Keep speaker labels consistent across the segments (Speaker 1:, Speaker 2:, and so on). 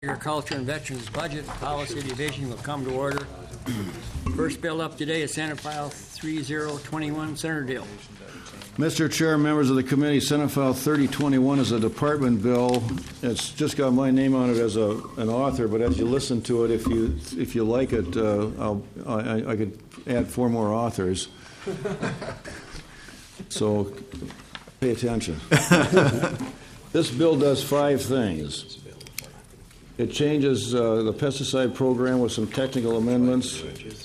Speaker 1: Agriculture and Veterans Budget Policy Division will come to order. First bill up today is Senate File 3021, Senator Dill.
Speaker 2: Mr. Chair, members of the committee, Senate File 3021 is a department bill. It's just got my name on it as an author, but as you listen to it, if you like it, I could add 4 more authors. So pay attention. This bill does 5 things. It changes the pesticide program with some technical amendments,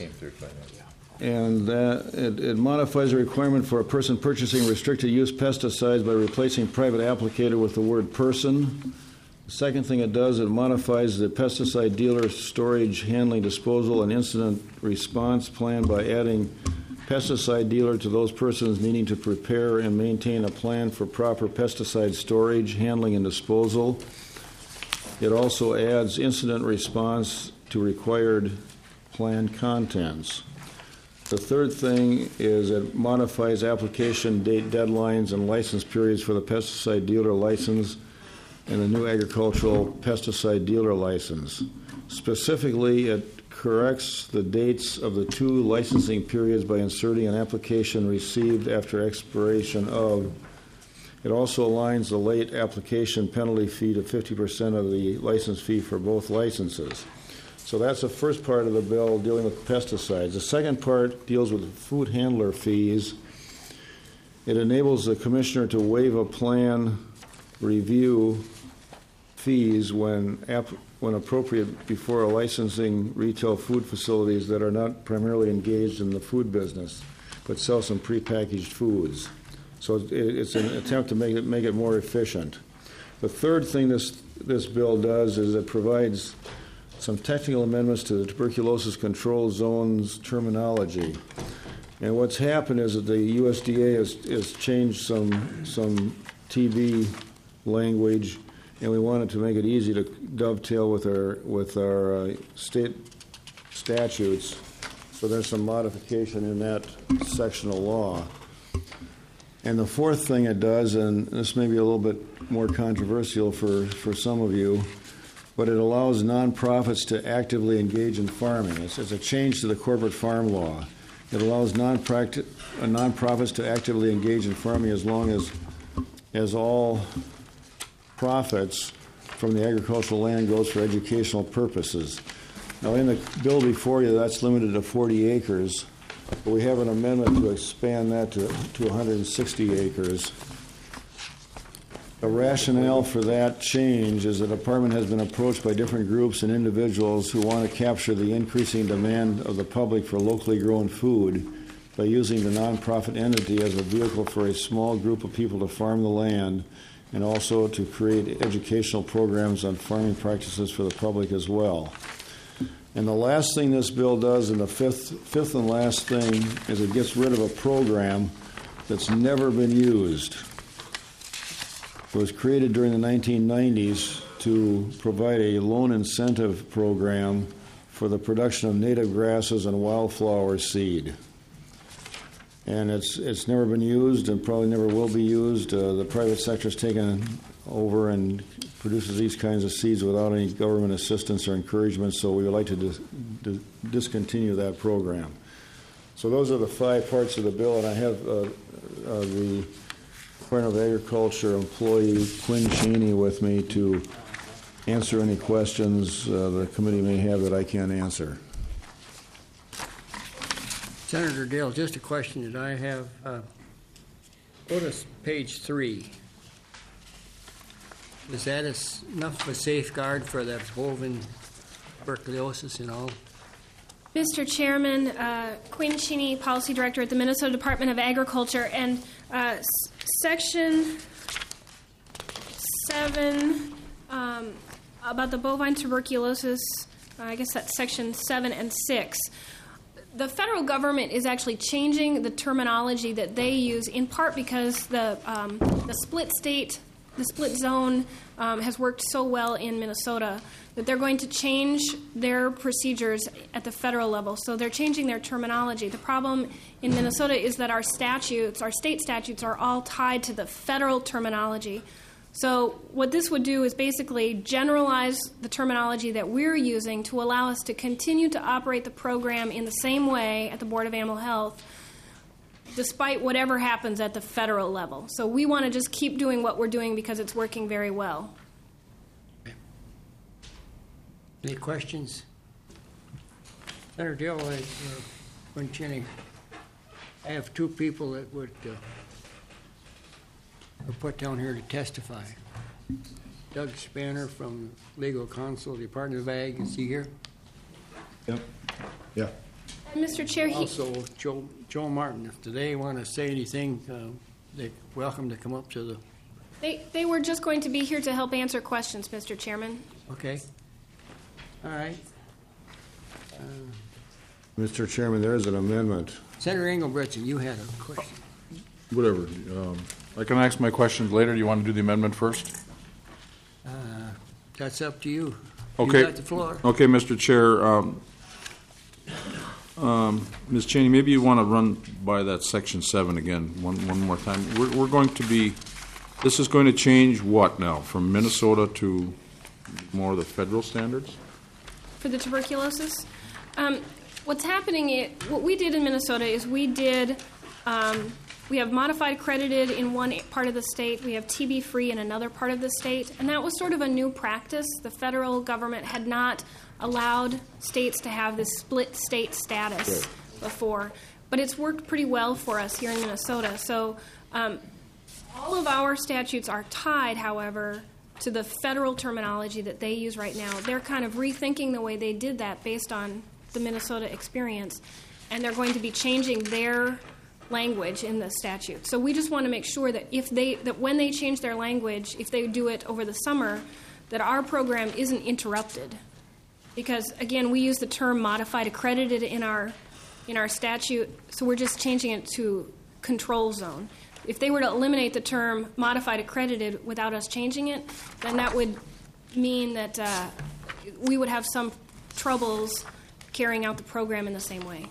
Speaker 2: and it modifies the requirement for a person purchasing restricted use pesticides by replacing private applicator with the word person. The second thing it does, it modifies the pesticide dealer storage, handling, disposal, and incident response plan by adding pesticide dealer to those persons needing to prepare and maintain a plan for proper pesticide storage, handling, and disposal. It also adds incident response to required plan contents. The third thing is it modifies application date deadlines and license periods for the pesticide dealer license and the new agricultural pesticide dealer license. Specifically, it corrects the dates of the 2 licensing periods by inserting an application received after expiration of. It also aligns the late application penalty fee to 50% of the license fee for both licenses. So that's the first part of the bill dealing with pesticides. The second part deals with food handler fees. It enables the commissioner to waive a plan review fees when appropriate before licensing retail food facilities that are not primarily engaged in the food business but sell some prepackaged foods. So it's an attempt to make it more efficient. The third thing this bill does is it provides some technical amendments to the tuberculosis control zone's terminology. And what's happened is that the USDA has changed some TB language, and we wanted to make it easy to dovetail with our state statutes. So there's some modification in that section of law. And the fourth thing it does, and this may be a little bit more controversial for some of you, but it allows nonprofits to actively engage in farming. It's a change to the corporate farm law. It allows nonprofits to actively engage in farming as long as all profits from the agricultural land goes for educational purposes. Now, in the bill before you, that's limited to 40 acres. But we have an amendment to expand that to 160 acres. The rationale for that change is the department has been approached by different groups and individuals who want to capture the increasing demand of the public for locally grown food by using the nonprofit entity as a vehicle for a small group of people to farm the land and also to create educational programs on farming practices for the public as well. And the last thing this bill does, and the fifth and last thing, is it gets rid of a program that's never been used. It was created during the 1990s to provide a loan incentive program for the production of native grasses and wildflower seed. And it's never been used and probably never will be used. The private sector's taken over and produces these kinds of seeds without any government assistance or encouragement, so we would like to discontinue that program. So those are the 5 parts of the bill, and I have the Department of Agriculture employee Quinn Cheney with me to answer any questions the committee may have that I can't answer.
Speaker 1: Senator Dill, just a question that I have. Go to page 3. Is that enough of a safeguard for the bovine tuberculosis and all?
Speaker 3: Mr. Chairman, Quinn Cheney, Policy Director at the Minnesota Department of Agriculture, and Section 7 about the bovine tuberculosis, I guess that's Section 7 and 6. The federal government is actually changing the terminology that they use, in part because the split zone has worked so well in Minnesota that they're going to change their procedures at the federal level. So they're changing their terminology. The problem in Minnesota is that our state statutes, are all tied to the federal terminology. So what this would do is basically generalize the terminology that we're using to allow us to continue to operate the program in the same way at the Board of Animal Health, despite whatever happens at the federal level. So we want to just keep doing what we're doing because it's working very well.
Speaker 1: Any questions? Senator Dill, Cheney, I have two people that were put down here to testify. Doug Spanner from Legal Counsel, Department of Ag, is he here?
Speaker 2: Yep. Yeah.
Speaker 3: And Mr. Chair,
Speaker 1: Also, Joe Martin, if they want to say anything, they're welcome to come up to the...
Speaker 3: they were just going to be here to help answer questions, Mr. Chairman.
Speaker 1: Okay. All right.
Speaker 2: Mr. Chairman, there is an amendment.
Speaker 1: Senator Engelbretson, you had a question.
Speaker 4: Whatever. I can ask my questions later. Do you want to do the amendment first?
Speaker 1: That's up to you.
Speaker 4: Okay.
Speaker 1: You got the floor.
Speaker 4: Okay, Mr. Chair. Ms. Cheney, maybe you want to run by that Section 7 again one more time. We're going to be, this is going to change what now? From Minnesota to more of the federal standards?
Speaker 3: For the tuberculosis? What's happening, what we did in Minnesota is we have modified accredited in one part of the state, we have TB free in another part of the state, and that was sort of a new practice. The federal government had not allowed states to have this split state status before, but it's worked pretty well for us here in Minnesota. So all of our statutes are tied, however, to the federal terminology that they use right now. They're kind of rethinking the way they did that based on the Minnesota experience, and they're going to be changing their language in the statute. So we just want to make sure that that when they change their language, if they do it over the summer, that our program isn't interrupted. Because again, we use the term modified accredited in our statute, so we're just changing it to control zone. If they were to eliminate the term modified accredited without us changing it, then that would mean that we would have some troubles carrying out the program in the same way.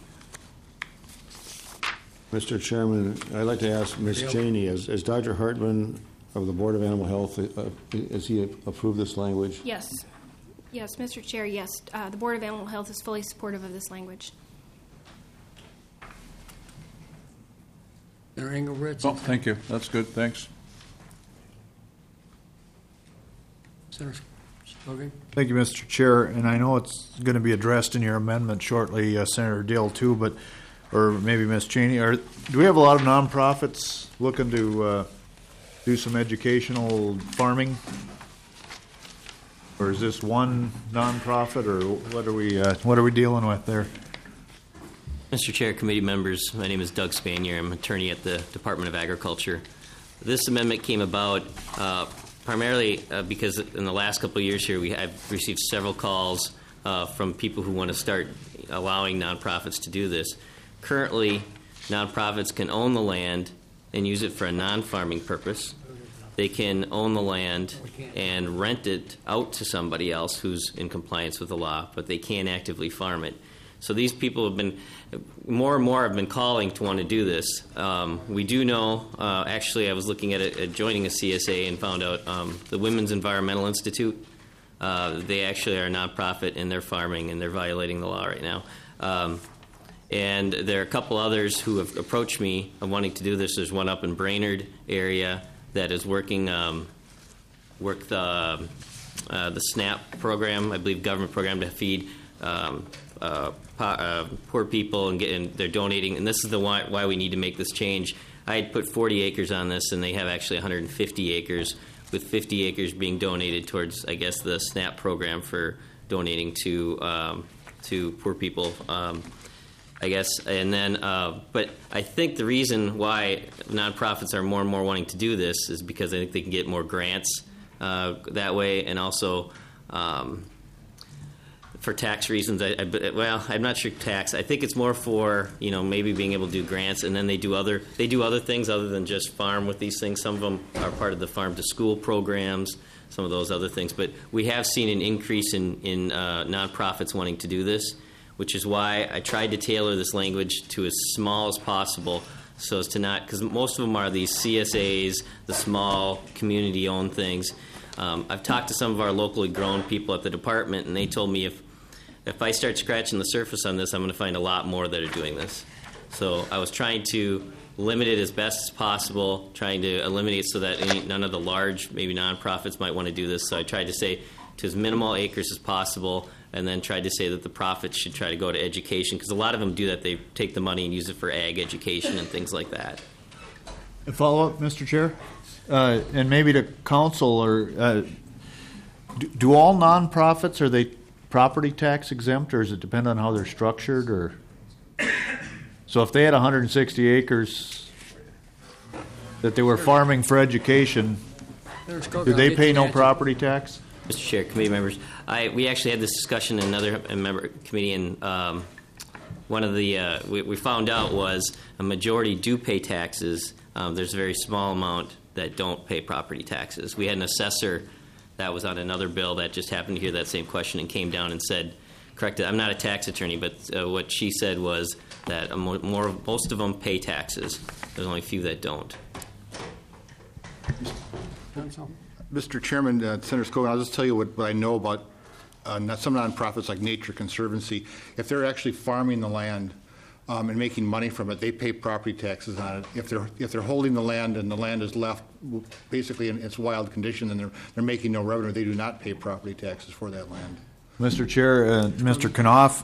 Speaker 2: Mr. Chairman, I'd like to ask Ms. Cheney, as Dr. Hartman of the Board of Animal Health, has he approved this language?
Speaker 3: Yes. Yes, Mr. Chair, yes. The Board of Animal Health is fully supportive of this language.
Speaker 1: Senator Engelbretson.
Speaker 4: Oh, thank you. That's good. Thanks.
Speaker 1: Senator Logan.
Speaker 5: Thank you, Mr. Chair. And I know it's going to be addressed in your amendment shortly, Senator Dill, too, but or maybe Ms. Cheney. Do we have a lot of nonprofits looking to do some educational farming? Or is this one nonprofit, or what are we dealing with there?
Speaker 6: Mr. Chair, committee members, my name is Doug Spanier. I'm an attorney at the Department of Agriculture. This amendment came about primarily because in the last couple of years here, I've received several calls from people who want to start allowing nonprofits to do this. Currently, nonprofits can own the land and use it for a non-farming purpose. They can own the land and rent it out to somebody else who's in compliance with the law, but they can't actively farm it. So these people have been, more and more have been calling to want to do this. We do know, actually I was looking at joining a CSA and found out the Women's Environmental Institute, they actually are a nonprofit and they're farming and they're violating the law right now. And there are a couple others who have approached me wanting to do this. There's one up in Brainerd area that is working the SNAP program, I believe government program to feed poor people, and they're donating. And this is why we need to make this change. I had put 40 acres on this, and they have actually 150 acres, with 50 acres being donated towards, I guess, the SNAP program for donating to poor people. I guess, and then, but I think the reason why nonprofits are more and more wanting to do this is because I think they can get more grants that way, and also for tax reasons. I'm not sure tax. I think it's more for maybe being able to do grants, and then they do other things other than just farm with these things. Some of them are part of the farm to school programs, some of those other things. But we have seen an increase in nonprofits wanting to do this, which is why I tried to tailor this language to as small as possible so as to not, because most of them are these CSAs, the small community-owned things. I've talked to some of our locally grown people at the department, and they told me if I start scratching the surface on this, I'm going to find a lot more that are doing this. So I was trying to limit it as best as possible, trying to eliminate so that none of the large, maybe nonprofits might want to do this. So I tried to say to as minimal acres as possible, and then tried to say that the profits should try to go to education, because a lot of them do that. They take the money and use it for ag education and things like that.
Speaker 5: A follow-up, Mr. Chair? And maybe to council, or do all nonprofits, are they property tax exempt, or does it depend on how they're structured? Or so if they had 160 acres that they were farming for education, do they pay no property tax?
Speaker 6: Mr. Chair, committee members, we actually had this discussion in another member committee, and one of the we found out was a majority do pay taxes. There's a very small amount that don't pay property taxes. We had an assessor that was on another bill that just happened to hear that same question and came down and said, corrected, I'm not a tax attorney, but what she said was that most of them pay taxes. There's only a few that don't.
Speaker 7: Mr. Chairman, Senator Scogan, I'll just tell you what I know about some nonprofits like Nature Conservancy. If they're actually farming the land and making money from it, they pay property taxes on it. If they're holding the land and the land is left basically in its wild condition and they're making no revenue, they do not pay property taxes for that land.
Speaker 5: Mr. Chair, Mr. Knopf,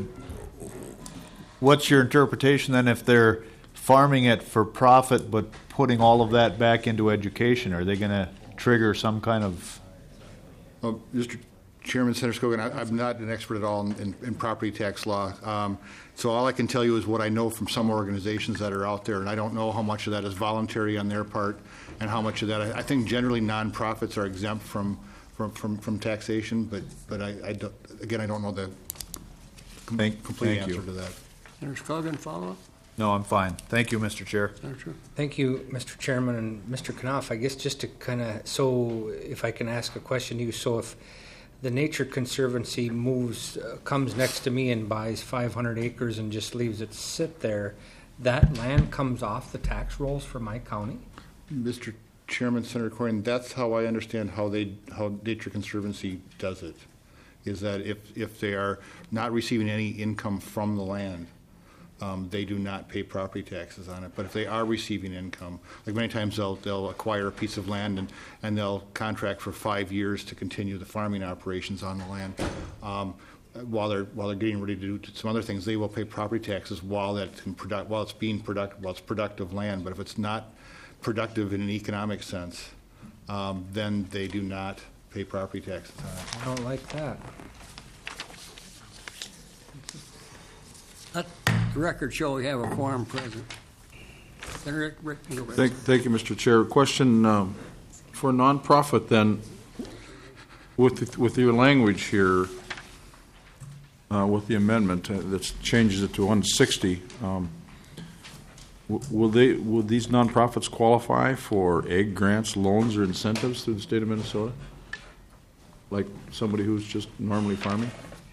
Speaker 5: what's your interpretation then if they're farming it for profit but putting all of that back into education? Are they going to trigger some kind of...
Speaker 7: Well, Mr. Chairman, Senator Scogan, I'm not an expert at all in property tax law. So all I can tell you is what I know from some organizations that are out there, and I don't know how much of that is voluntary on their part and how much of that... I think generally nonprofits are exempt from taxation, but I don't, again, I don't know the complete answer to that.
Speaker 1: Senator Scogan, follow-up?
Speaker 5: No, I'm fine. Thank you, Mr. Chair.
Speaker 1: Senator?
Speaker 8: Thank you, Mr. Chairman, and Mr. Knopf. I guess just to so if I can ask a question to you, so if the Nature Conservancy comes next to me and buys 500 acres and just leaves it sit there, that land comes off the tax rolls for my county?
Speaker 7: Mr. Chairman, Senator Corrigan, that's how I understand how Nature Conservancy does it, is that if they are not receiving any income from the land, they do not pay property taxes on it. But if they are receiving income, like many times they'll acquire a piece of land and they'll contract for 5 years to continue the farming operations on the land. While they're getting ready to do some other things, they will pay property taxes while it's productive land. But if it's not productive in an economic sense, then they do not pay property taxes on it.
Speaker 8: I don't like that.
Speaker 1: Let the record show we have a quorum present. Senator Rick.
Speaker 4: Thank you, Mr. Chair. Question for a nonprofit then, with your language here, with the amendment that changes it to 160, will these nonprofits qualify for egg grants, loans, or incentives through the state of Minnesota, like somebody who's just normally farming?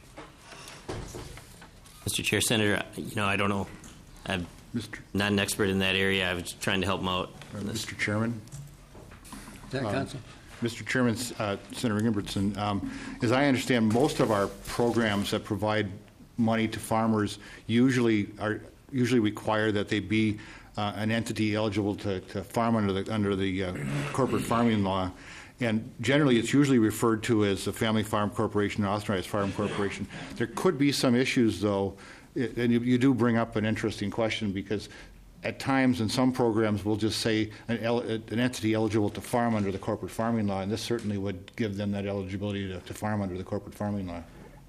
Speaker 6: Mr. Chair, Senator, I don't know. I'm not an expert in that area. I was trying to help them out.
Speaker 7: Mr. Chairman?
Speaker 1: Council.
Speaker 7: Mr. Chairman, Senator Ingebrigtsen, as I understand, most of our programs that provide money to farmers usually require that they be an entity eligible to farm under the corporate farming law. And generally, it's usually referred to as a family farm corporation, an authorized farm corporation. There could be some issues, though, and you do bring up an interesting question, because at times in some programs we'll just say an entity eligible to farm under the corporate farming law, and this certainly would give them that eligibility to farm under the corporate farming law.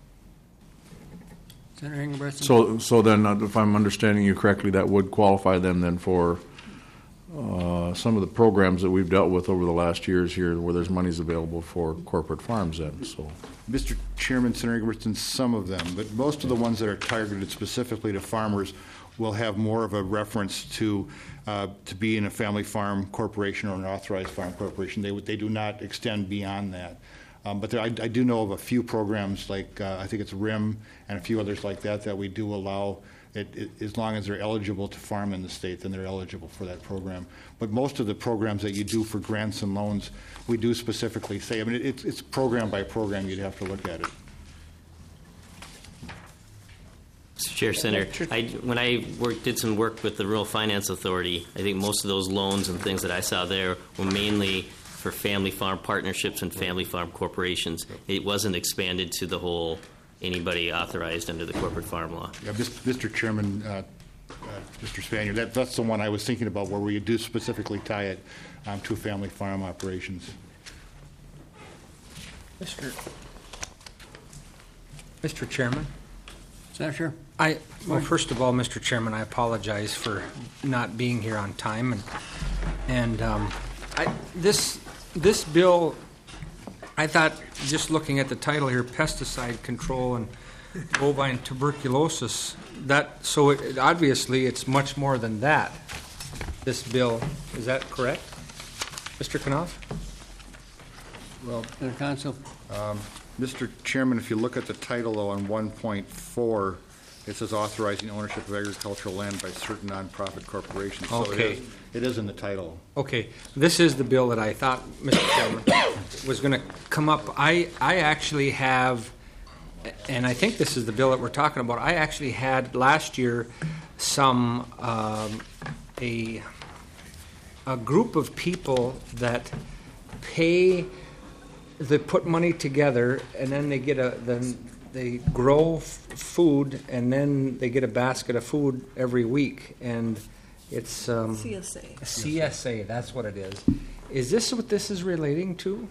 Speaker 1: Senator Ingebrigtsen.
Speaker 4: So then, if I'm understanding you correctly, that would qualify them then for some of the programs that we've dealt with over the last years here, where there's monies available for corporate farms then. So,
Speaker 7: Mr. Chairman, Senator Ingebrigtsen, some of them, but most of the ones that are targeted specifically to farmers will have more of a reference to be in a family farm corporation or an authorized farm corporation. They do not extend beyond that. But I do know of a few programs like I think it's RIM and a few others like that we do allow as long as they're eligible to farm in the state, then they're eligible for that program. But most of the programs that you do for grants and loans, we do specifically say, I mean, it's program by program, you'd have to look at it.
Speaker 6: Mr. Chair, Senator, when I did some work with the Rural Finance Authority, I think most of those loans and things that I saw there were mainly for family farm partnerships and family farm corporations. It wasn't expanded to the whole anybody authorized under the corporate farm law.
Speaker 7: Yeah, Mr. Chairman, Mr. Spanier, that's the one I was thinking about, where we do specifically tie it to family farm operations.
Speaker 8: Mr. Chairman.
Speaker 1: Senator?
Speaker 8: Well, first of all, Mr. Chairman, I apologize for not being here on time, this bill, I thought, just looking at the title here, pesticide control and bovine tuberculosis, obviously it's much more than that. This bill, is that correct, Mr. Knopf?
Speaker 1: Well, Senator Council?
Speaker 7: Mr. Chairman, if you look at the title, though, on 1.4, it says authorizing ownership of agricultural land by certain nonprofit corporations. So
Speaker 8: Okay.
Speaker 7: it is in the title.
Speaker 8: Okay, this is the bill that I thought, Mr. Chairman, was going to come up. I actually have, and I think this is the bill that we're talking about, I actually had last year a group of people that they put money together, and then they get they grow food, and then they get a basket of food every week, and it's CSA. That's what it is. Is this what this is relating to?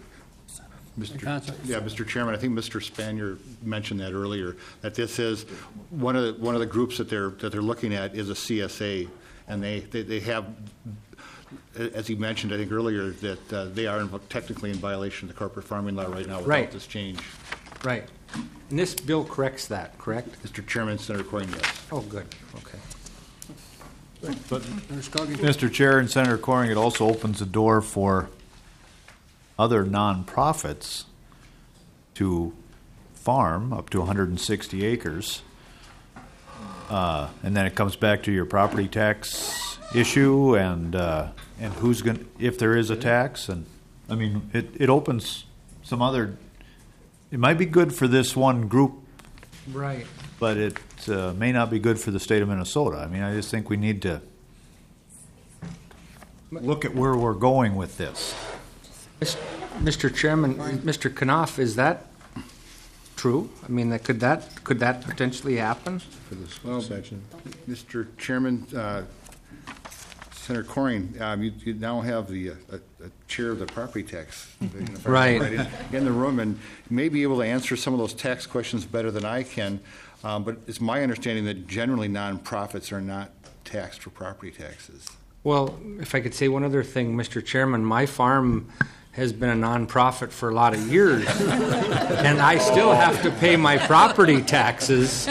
Speaker 7: Mr. Chairman, I think Mr. Spanier mentioned that earlier. That this is one of the groups that they're looking at is a CSA, and they have, as he mentioned, I think earlier, that they are technically in violation of the corporate farming law right now without this change.
Speaker 8: Right. And this bill corrects that, correct?
Speaker 7: Mr. Chairman, Senator Corrigan, yes.
Speaker 8: Oh, good. Okay.
Speaker 5: But, Mr. Chair and Senator Corrigan, it also opens the door for other nonprofits to farm up to 160 acres. And then it comes back to your property tax issue and who's going, if there is a tax, and I mean it opens some other. It might be good for this one group,
Speaker 8: right?
Speaker 5: But it may not be good for the state of Minnesota. I mean, I just think we need to look at where we're going with this.
Speaker 8: Mr. Chairman, Mr. Knopf, is that true? I mean, could that potentially happen?
Speaker 7: For this section, Mr. Chairman, Senator Corrigan, you now have the chair of the property tax
Speaker 8: right
Speaker 7: in the room, and may be able to answer some of those tax questions better than I can. But it's my understanding that generally nonprofits are not taxed for property taxes.
Speaker 8: Well, if I could say one other thing, Mr. Chairman, my farm has been a nonprofit for a lot of years, and I still have to pay my property taxes.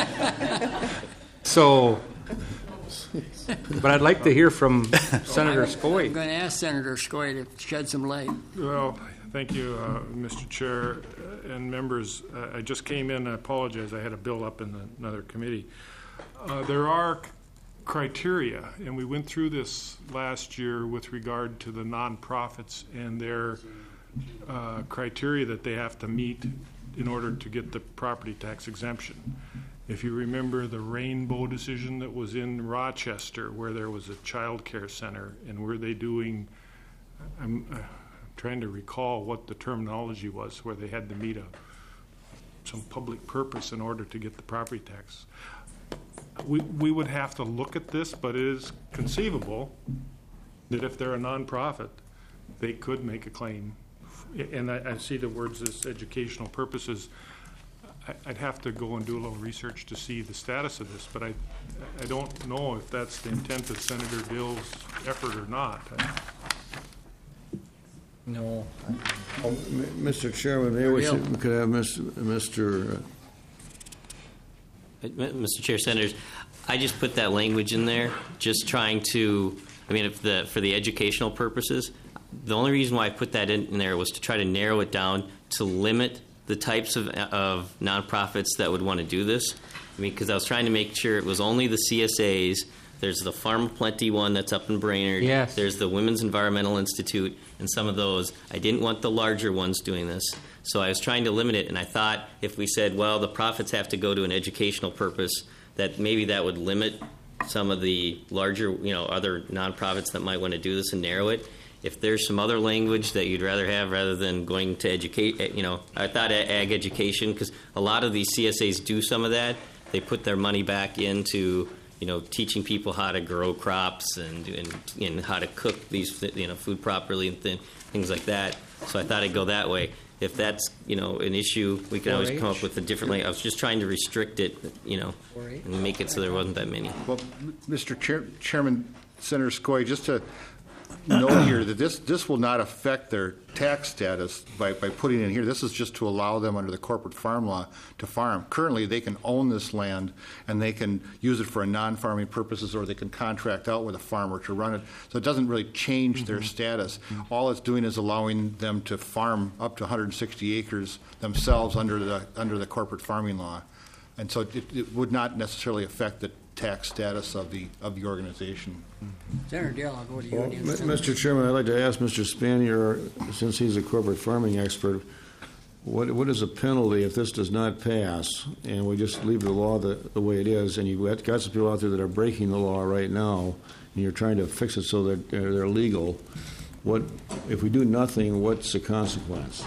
Speaker 8: So, but I'd like to hear from Senator Skoye.
Speaker 1: I'm going to ask Senator Skoye to shed some light.
Speaker 9: Well, thank you, Mr. Chair and members. I just came in. I apologize. I had a bill up in another committee. There are criteria, and we went through this last year with regard to the nonprofits and their criteria that they have to meet in order to get the property tax exemption. If you remember the Rainbow decision that was in Rochester, where there was a child care center, and were they doing, I'm trying to recall what the terminology was, where they had to meet some public purpose in order to get the property tax. We would have to look at this, but it is conceivable that if they're a nonprofit, they could make a claim. And I see the words as educational purposes. I'd have to go and do a little research to see the status of this, but I don't know if that's the intent of Senator Dill's effort or not.
Speaker 8: No.
Speaker 2: Mr. Chairman, maybe we could have Mr.
Speaker 6: Mr. Chair, Senators, I just put that language in there, just trying to, I mean, for the educational purposes, the only reason why I put that in there was to try to narrow it down to limit the types of nonprofits that would want to do this. I mean, because I was trying to make sure it was only the CSAs. There's the Farm of Plenty one that's up in Brainerd.
Speaker 8: Yes.
Speaker 6: There's the Women's Environmental Institute, and some of those. I didn't want the larger ones doing this, so I was trying to limit it. And I thought if we said, well, the profits have to go to an educational purpose, that maybe that would limit some of the larger, other nonprofits that might want to do this and narrow it. If there's some other language that you'd rather than going to educate, I thought ag education, because a lot of these CSAs do some of that. They put their money back into teaching people how to grow crops and how to cook these, food properly and things like that. So I thought I'd go that way. If that's, an issue, we can always come up with a different way. I was just trying to restrict it, and make it so there wasn't that many.
Speaker 7: Well, Mr. Chairman, Senator Skoye, just to note here that this will not affect their tax status by putting it in here. This is just to allow them under the corporate farm law to farm. Currently, they can own this land and they can use it for a non-farming purposes, or they can contract out with a farmer to run it. So it doesn't really change their status. All it's doing is allowing them to farm up to 160 acres themselves under the corporate farming law. And so it would not necessarily affect the tax status of the organization.
Speaker 1: Senator Dale, I'll go to you again.
Speaker 2: Mr. Chairman, I'd like to ask Mr. Spanier, since he's a corporate farming expert, what is a penalty if this does not pass and we just leave the law the way it is, and you've got some people out there that are breaking the law right now, and you're trying to fix it so that they're legal? What if we do nothing? What's the consequence?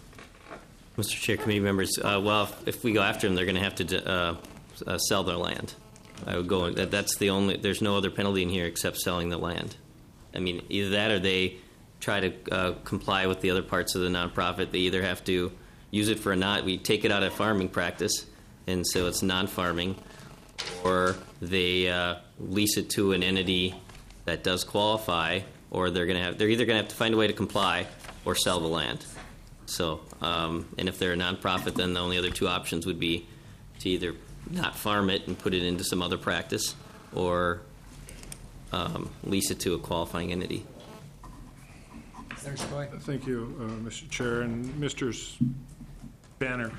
Speaker 6: Mr. Chair, committee members, well, if we go after them, they're going to have to sell their land. I would go. That's the only. There's no other penalty in here except selling the land. I mean, either that or they try to comply with the other parts of the nonprofit. They either have to use it for we take it out of farming practice, and so it's non-farming, or they lease it to an entity that does qualify, or they're either going to have to find a way to comply or sell the land. So, and if they're a nonprofit, then the only other two options would be to either not farm it and put it into some other practice, or lease it to a qualifying entity.
Speaker 1: Senator Skoye.
Speaker 9: Thank you, Mr. Chair. And Mr. Banner,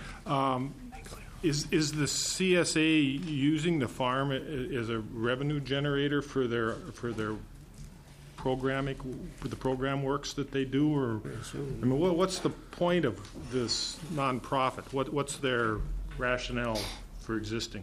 Speaker 9: is the CSA using the farm as a revenue generator for their programming, for the program works that they do, or I mean, what's the point of this nonprofit? What's their rationale for existing?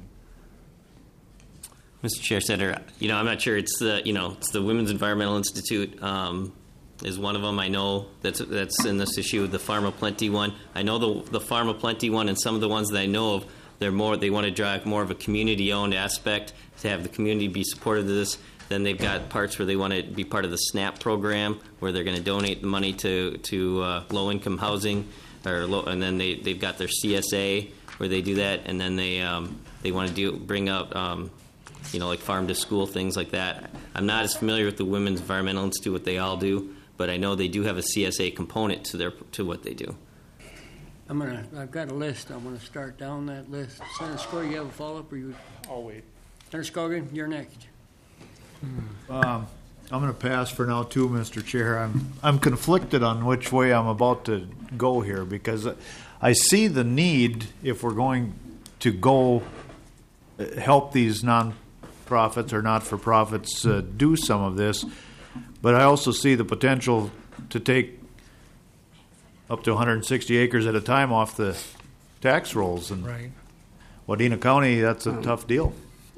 Speaker 6: Mr. Chair, Senator, I'm not sure. It's the Women's Environmental Institute is one of them. I know that's in this issue. The Farm of Plenty one. I know the Farm of Plenty one, and some of the ones that I know of, they want to drive more of a community-owned aspect to have the community be supportive of this. Then they've got parts where they want to be part of the SNAP program, where they're going to donate the money to low-income housing, and then they've got their CSA where they do that, and then they want to bring up like farm to school, things like that. I'm not as familiar with the Women's Environmental Institute, what they all do, but I know they do have a CSA component to what they do.
Speaker 1: I've got a list. I'm going to start down that list. Senator Skoye, you have a follow-up, or you?
Speaker 9: I'll wait.
Speaker 1: Senator Skoye, you're next.
Speaker 5: I'm going to pass for now too, Mr. Chair. I'm conflicted on which way I'm about to go here, because I see the need, if we're going to go help these non-profits or not-for-profits do some of this, but I also see the potential to take up to 160 acres at a time off the tax rolls. And
Speaker 8: Right.
Speaker 5: Wadena County, that's a tough deal.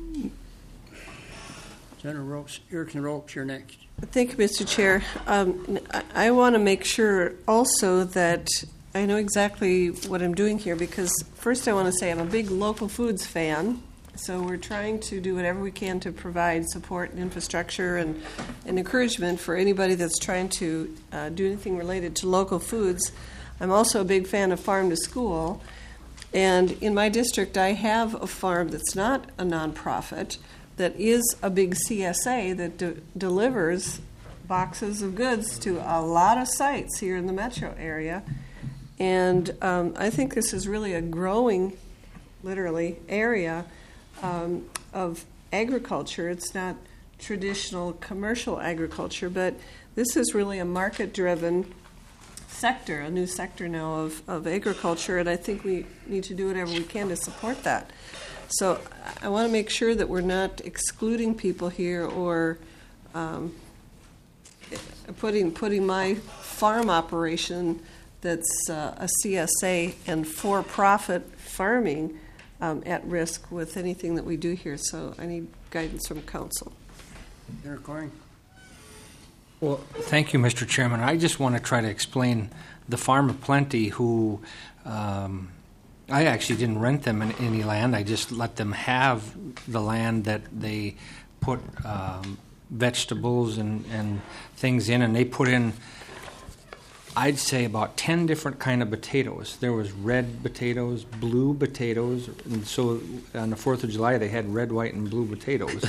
Speaker 1: Senator Erickson Ropes, you're next.
Speaker 10: Thank you, Mr. Chair. I want to make sure also that I know exactly what I'm doing here, because first I want to say I'm a big local foods fan, so we're trying to do whatever we can to provide support and infrastructure and encouragement for anybody that's trying to do anything related to local foods. I'm also a big fan of farm to school, and in my district I have a farm that's not a nonprofit, that is a big CSA that delivers boxes of goods to a lot of sites here in the metro area. And I think this is really a growing, literally, area of agriculture. It's not traditional commercial agriculture, but this is really a market-driven sector, a new sector now of agriculture, and I think we need to do whatever we can to support that. So I want to make sure that we're not excluding people here or putting my farm operation that's a CSA and for-profit farming at risk with anything that we do here. So I need guidance from council.
Speaker 1: Senator Coring?
Speaker 8: Well, thank you, Mr. Chairman. I just want to try to explain the Farm of Plenty, who I actually didn't rent them any land. I just let them have the land that they put vegetables and things in, and they put in, I'd say, about 10 different kind of potatoes. There was red potatoes, blue potatoes, and so on the 4th of July they had red, white, and blue potatoes.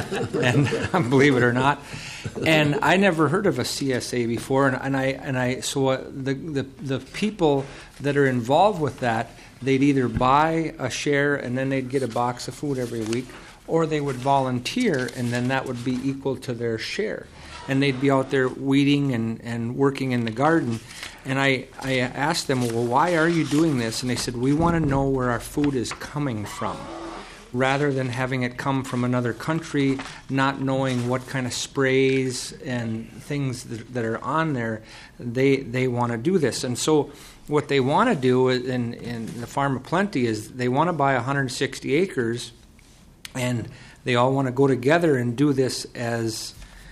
Speaker 8: And believe it or not, and I never heard of a CSA before, so the people that are involved with that, they'd either buy a share and then they'd get a box of food every week, or they would volunteer and then that would be equal to their share. And they'd be out there weeding and working in the garden. And I asked them, well, why are you doing this? And they said, we want to know where our food is coming from. Rather than having it come from another country, not knowing what kind of sprays and things that are on there, they want to do this. And so what they want to do in the Farm of Plenty is they want to buy 160 acres, and they all want to go together and do this as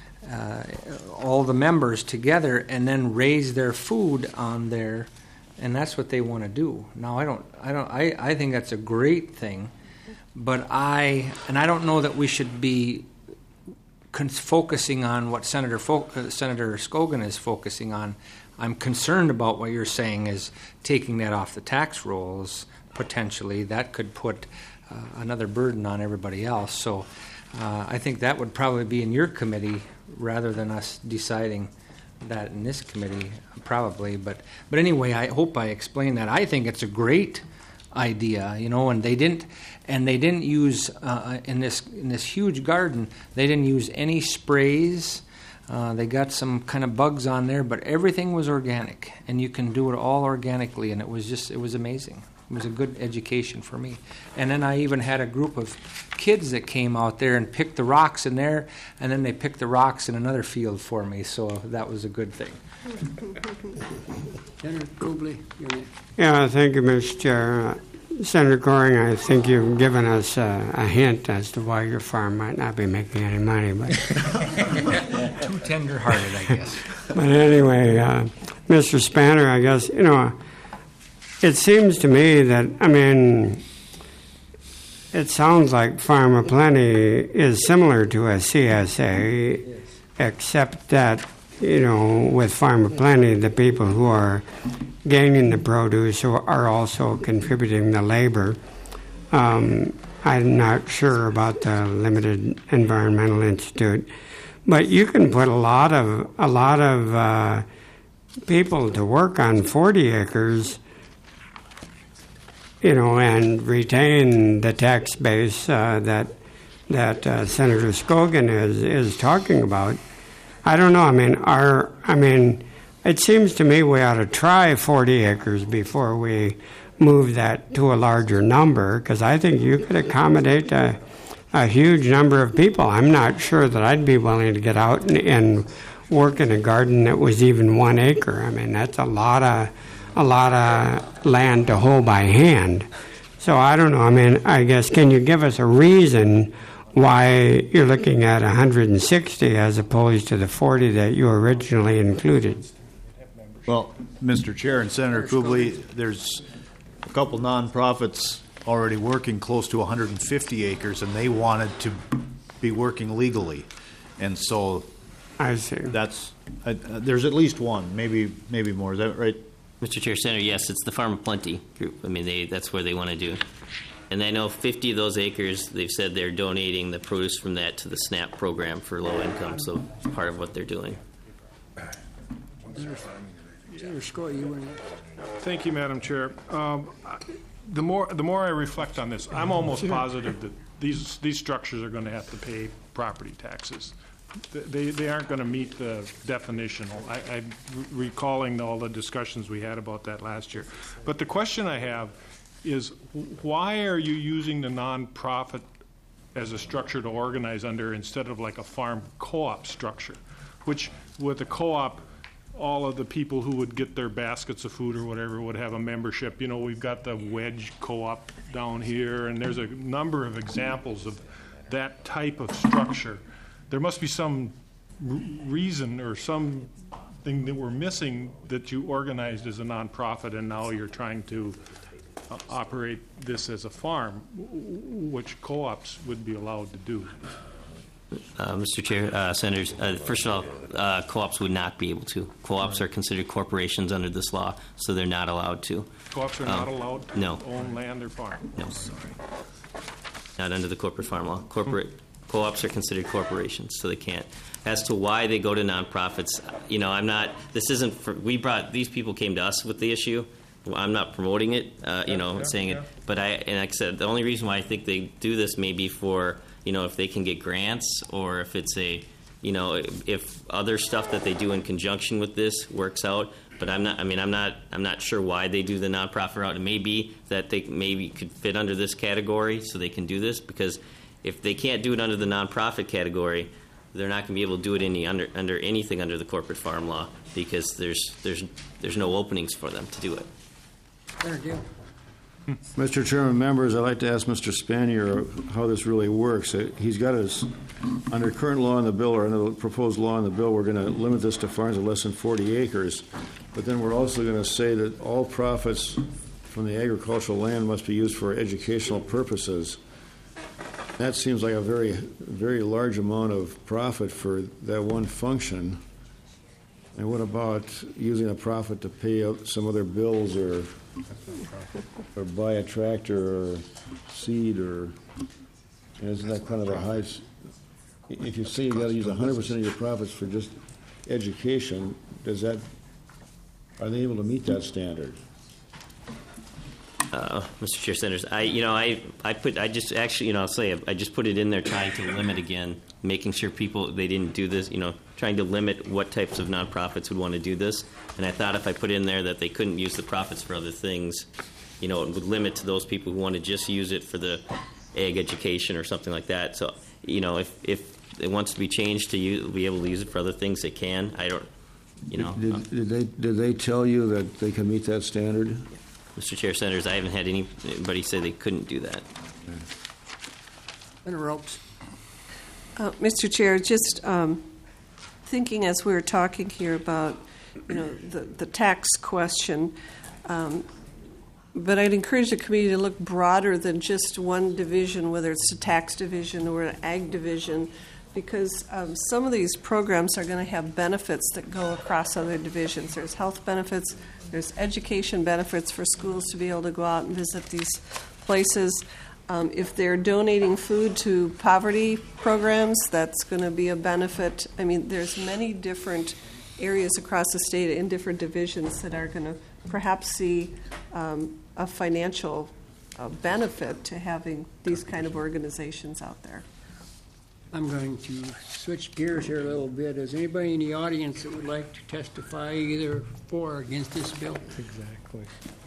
Speaker 8: all the members together, and then raise their food on there, and that's what they want to do. Now, I think that's a great thing, but I don't know that we should be focusing on what Senator Scogan is focusing on. I'm concerned about what you're saying is taking that off the tax rolls potentially. That could put another burden on everybody else. So I think that would probably be in your committee rather than us deciding that in this committee, probably. But anyway, I hope I explained that. I think it's a great idea, and they didn't use in this huge garden. They didn't use any sprays. They got some kind of bugs on there, but everything was organic, and you can do it all organically, and it was amazing. It was a good education for me. And then I even had a group of kids that came out there and picked the rocks in there, and then they picked the rocks in another field for me, so that was a good thing.
Speaker 1: Senator Kubley, you're next.
Speaker 11: Yeah, thank you, Mr. Chair. Senator Coring, I think you've given us a hint as to why your farm might not be making any money. But
Speaker 8: Too tender-hearted, I guess.
Speaker 11: But anyway, Mr. Spanner, I guess, it seems to me that, it sounds like Farm of Plenty is similar to a CSA, except that, with Farm of Plenty, the people who are gaining the produce are also contributing the labor. I'm not sure about the Limited Environmental Institute, but you can put a lot of people to work on 40 acres, and retain the tax base that Senator Scogan is talking about. I don't know. It seems to me we ought to try 40 acres before we move that to a larger number, because I think you could accommodate a huge number of people. I'm not sure that I'd be willing to get out and work in a garden that was even 1 acre. That's a lot of land to hold by hand. So I don't know. I guess, can you give us a reason why you're looking at 160 as opposed to the 40 that you originally included?
Speaker 5: Well, Mr. Chair and Senator Kubley, there's a couple nonprofits already working close to 150 acres, and they wanted to be working legally. And so
Speaker 11: I see.
Speaker 5: That's there's at least one, maybe more. Is that right?
Speaker 6: Mr. Chair, Senator, yes, it's the Farm of Plenty group. That's where they want to do. And I know 50 of those acres, they've said they're donating the produce from that to the SNAP program for low income, so it's part of what they're doing.
Speaker 1: Senator Scoy, you were next.
Speaker 9: Thank you, Madam Chair. The more I reflect on this, I'm almost positive that these structures are going to have to pay property taxes they aren't going to meet the definition. I'm recalling all the discussions we had about that last year. But the question I have is, why are you using the nonprofit as a structure to organize under instead of like a farm co-op structure, which with a co-op, all of the people who would get their baskets of food or whatever would have a membership. You know, we've got the Wedge co-op down here, and there's a number of examples of that type of structure. There must be some reason or something that we're missing that you organized as a nonprofit and now you're trying to operate this as a farm, which co-ops would be allowed to do.
Speaker 6: Mr. Chair, Senators, first of all, co-ops would not be able to. Co-ops are considered corporations under this law, so they're not allowed to.
Speaker 9: Co-ops are not allowed to
Speaker 6: no.
Speaker 9: own land or farm?
Speaker 6: No. Not under the corporate farm law. Co-ops are considered corporations, so they can't. As to why they go to nonprofits, you know, this isn't for, these people came to us with the issue. I'm not promoting it, saying it. But like I said, the only reason why I think they do this may be for, if they can get grants or if it's if other stuff that they do in conjunction with this works out. But I'm not sure why they do the nonprofit route. It may be that they maybe could fit under this category so they can do this, because if they can't do it under the nonprofit category, they're not going to be able to do it under anything under the corporate farm law, because there's no openings for them to do it.
Speaker 2: Mr. Chairman, members, I'd like to ask Mr. Spanier how this really works. He's got us, under current law in the bill, or under the proposed law in the bill, we're going to limit this to farms of less than 40 acres. But then we're also going to say that all profits from the agricultural land must be used for educational purposes. That seems like a very, very large amount of profit for that one function. And what about using a profit to pay out some other bills or buy a tractor or seed, or isn't that kind of a high? If you say you got to use 100% of your profits for just education, are they able to meet that standard?
Speaker 6: Mr. Chair, Senators, I just put it in there trying to limit again, making sure they didn't do this, trying to limit what types of nonprofits would want to do this. And I thought if I put in there that they couldn't use the profits for other things, it would limit to those people who want to just use it for the ag education or something like that. So, if it wants to be changed to be able to use it for other things, it can. I don't,
Speaker 2: Did they tell you that they can meet that standard?
Speaker 6: Mr. Chair, Senators, I haven't had anybody say they couldn't do that.
Speaker 1: Senator Ropes.
Speaker 10: Mr. Chair, just thinking as we were talking here about, the tax question, but I'd encourage the committee to look broader than just one division, whether it's a tax division or an ag division, because some of these programs are going to have benefits that go across other divisions. There's health benefits, there's education benefits for schools to be able to go out and visit these places. If they're donating food to poverty programs, that's going to be a benefit. I mean, there's many different areas across the state in different divisions that are going to perhaps see a financial benefit to having these kind of organizations out there.
Speaker 1: I'm going to switch gears here a little bit. Is anybody in the audience that would like to testify either for or against this bill?
Speaker 8: Exactly.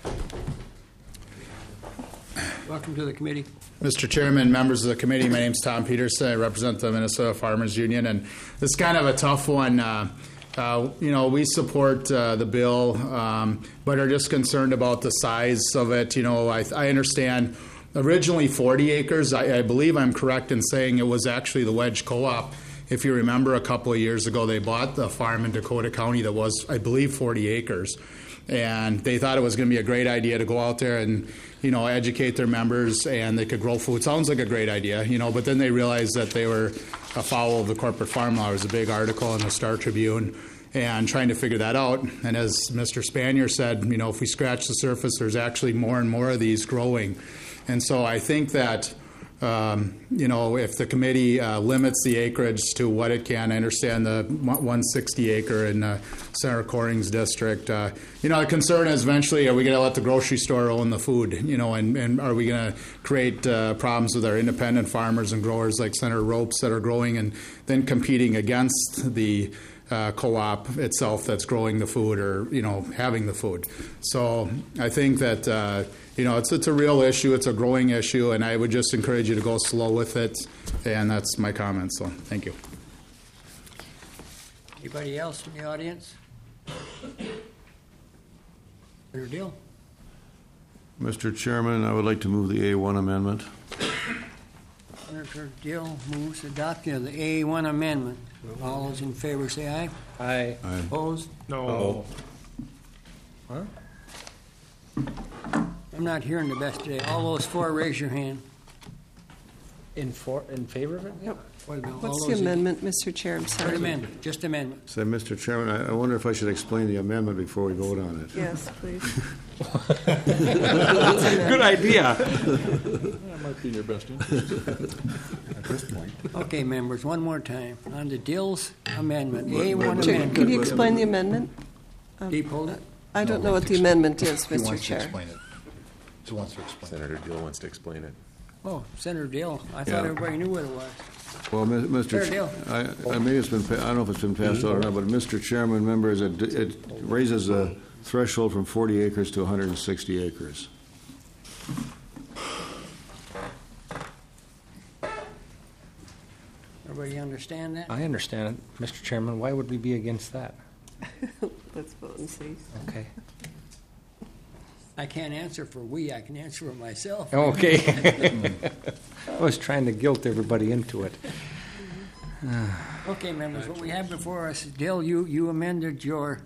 Speaker 1: Welcome to the committee.
Speaker 12: Mr. Chairman, members of the committee, my name is Tom Peterson. I represent the Minnesota Farmers Union, and this is kind of a tough one. We support the bill, but are just concerned about the size of it. I understand originally 40 acres. I believe I'm correct in saying it was actually the Wedge Co-op. If you remember, a couple of years ago, they bought the farm in Dakota County that was, I believe, 40 acres. And they thought it was going to be a great idea to go out there and, educate their members, and they could grow food. Sounds like a great idea, but then they realized that they were afoul of the corporate farm law. There was a big article in the Star Tribune, and trying to figure that out. And as Mr. Spanier said, if we scratch the surface, there's actually more and more of these growing. And so I think that if the committee limits the acreage to what it can, I understand the 160 acre in Senator Coring's district. The concern is eventually, are we going to let the grocery store own the food? And are we going to create problems with our independent farmers and growers like Senator Ropes that are growing and then competing against the co-op itself that's growing the food or having the food. So I think that it's a real issue. It's a growing issue, and I would just encourage you to go slow with it. And that's my comment. So thank you.
Speaker 1: Anybody else from the audience? Senator Dill.
Speaker 2: Mr. Chairman, I would like to move the A1 amendment.
Speaker 1: Senator Dill moves adoption of the A1 amendment. All those in favor say aye.
Speaker 8: Aye.
Speaker 2: Aye.
Speaker 1: Opposed?
Speaker 9: No.
Speaker 8: Huh?
Speaker 1: I'm not hearing the best today. All those for, raise your hand.
Speaker 8: In favor of it?
Speaker 10: Yep.
Speaker 1: What about all
Speaker 10: What's the
Speaker 1: those in-
Speaker 10: amendment, Mr. Chair? I'm
Speaker 1: What
Speaker 10: sorry.
Speaker 1: amendment? Just amendment.
Speaker 2: So, Mr. Chairman, I wonder if I should explain the amendment before we vote on it.
Speaker 10: Yes, please.
Speaker 8: Good idea.
Speaker 4: That might be in your best interest.
Speaker 5: At this point.
Speaker 1: Okay, members, one more time. On the Dill's amendment, A1
Speaker 10: Can
Speaker 1: amendment.
Speaker 10: you explain the amendment?
Speaker 1: Deep, hold it.
Speaker 10: I don't know what the amendment is,
Speaker 7: He
Speaker 10: Mr.
Speaker 7: wants to
Speaker 10: Chair.
Speaker 7: explain it. He wants to explain it.
Speaker 13: Senator Dill wants to explain it.
Speaker 1: Oh, Senator Dill. I thought
Speaker 2: Yeah.
Speaker 1: everybody knew what it was.
Speaker 2: Well, Mr.
Speaker 1: Fair deal.
Speaker 2: Maybe it's been, I don't know if it's been passed out or not, but Mr. Chairman, members, it raises the threshold from 40 acres to 160 acres.
Speaker 1: Everybody understand that?
Speaker 8: I understand it, Mr. Chairman. Why would we be against that?
Speaker 10: Let's vote and see.
Speaker 8: Okay.
Speaker 1: I can't answer for we, I can answer for myself.
Speaker 8: Okay. I was trying to guilt everybody into it.
Speaker 1: Okay, members, what we have before us, Dill, you amended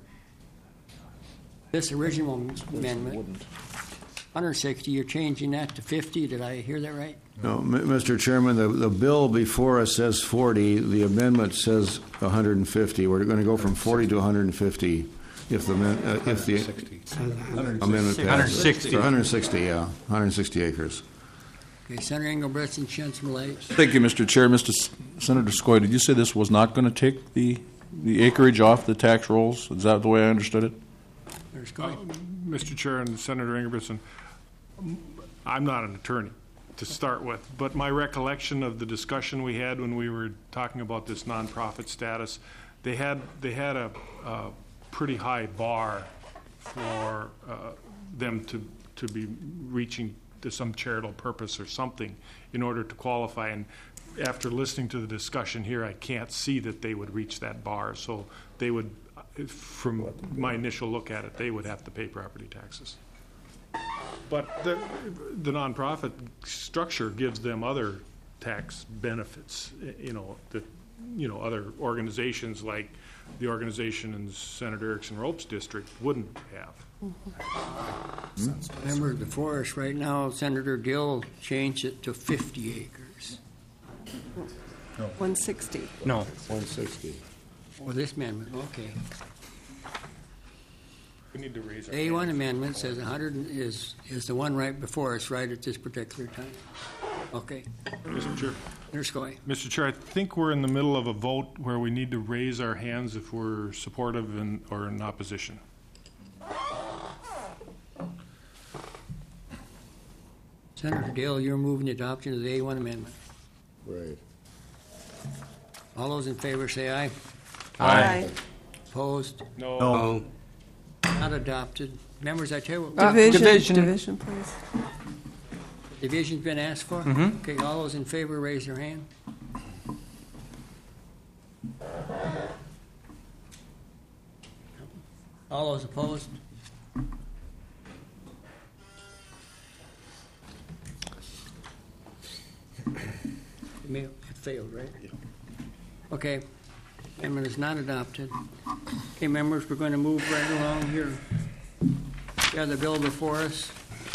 Speaker 1: this original amendment. 160, you're changing that to 50. Did I hear that right?
Speaker 2: No, Mr. Chairman, the bill before us says 40. The amendment says 150. We're going to go from 40 to 150 if the amendment passes.
Speaker 8: 160.
Speaker 2: 160, yeah, 160 acres.
Speaker 1: Okay, Senator Engelbrecht and Shensley.
Speaker 4: Thank you, Mr. Chair. Senator Skoye, did you say this was not going to take the acreage off the tax rolls? Is that the way I understood it?
Speaker 1: There's Skoye.
Speaker 9: Mr. Chair and Senator Engelbrecht, I'm not an attorney to start with, but my recollection of the discussion we had when we were talking about this nonprofit status, they had a pretty high bar for them to be reaching to some charitable purpose or something in order to qualify. And after listening to the discussion here, I can't see that they would reach that bar. So they would, from my initial look at it, they would have to pay property taxes. But the nonprofit structure gives them other tax benefits, other organizations like the organization in Senator Erickson Ropes district wouldn't have.
Speaker 1: Members before us right now, Senator Dill changed it to 50 acres.
Speaker 10: 160.
Speaker 8: No.
Speaker 2: 160.
Speaker 1: Oh, this amendment, okay.
Speaker 9: We need to raise our
Speaker 1: A1 amendment says 100 is the one right before us right at this particular time. Okay.
Speaker 9: Mr. Chair.
Speaker 1: There's Skoye.
Speaker 9: Mr. Chair, I think we're in the middle of a vote where we need to raise our hands if we're supportive or in opposition.
Speaker 1: Senator Dill, you're moving the adoption of the A1 amendment.
Speaker 2: Right.
Speaker 1: All those in favor say aye.
Speaker 10: Aye.
Speaker 1: Opposed?
Speaker 9: No.
Speaker 1: Not adopted. Members, I tell you what,
Speaker 10: Division, please.
Speaker 1: division's been asked for? Okay, all those in favor, raise their hand. All those opposed? It failed, right? Okay. Amendment is not adopted. Okay, members, we're going to move right along here. We have the bill before us.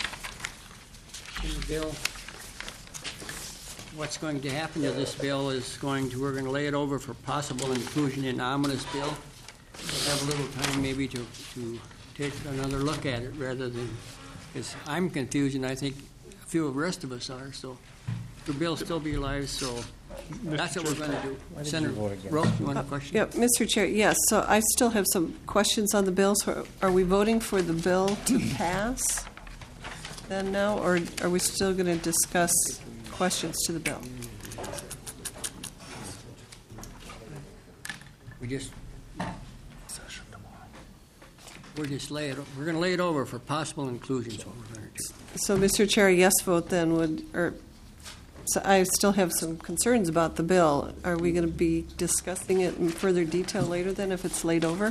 Speaker 1: The bill. What's going to happen to this bill is we're going to lay it over for possible inclusion in omnibus bill. We'll have a little time maybe to take another look at it rather than, because I'm confused and I think a few of the rest of us are, so The bill still be alive, so that's what we're going to do. Senator Rose, you want a question?
Speaker 10: Yeah, Mr. Chair, yes, so I still have some questions on the bill. So are we voting for the bill to pass then now, or are we still going to discuss questions to the bill?
Speaker 1: We're going to lay it over for possible inclusion, is what we're going to do.
Speaker 10: So, Mr. Chair, a yes vote then would, so I still have some concerns about the bill. Are we going to be discussing it in further detail later then if it's laid over?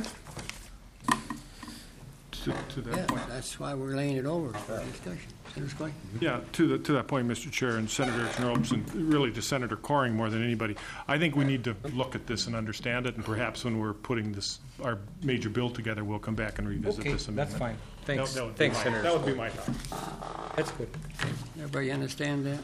Speaker 9: To that
Speaker 1: Yeah,
Speaker 9: point.
Speaker 1: that's why we're laying it over for discussion. Senator Squay?
Speaker 9: Yeah, to that point, Mr. Chair, and Senator Knowles, and really to Senator Coring more than anybody, I think we need to look at this and understand it, and perhaps when we're putting our major bill together, we'll come back and revisit
Speaker 8: Okay,
Speaker 9: this amendment.
Speaker 8: that's fine. Thanks.
Speaker 9: That would be
Speaker 8: Thanks,
Speaker 9: my-
Speaker 8: Senator.
Speaker 9: That would be my thought.
Speaker 8: That's good.
Speaker 1: Everybody understand that?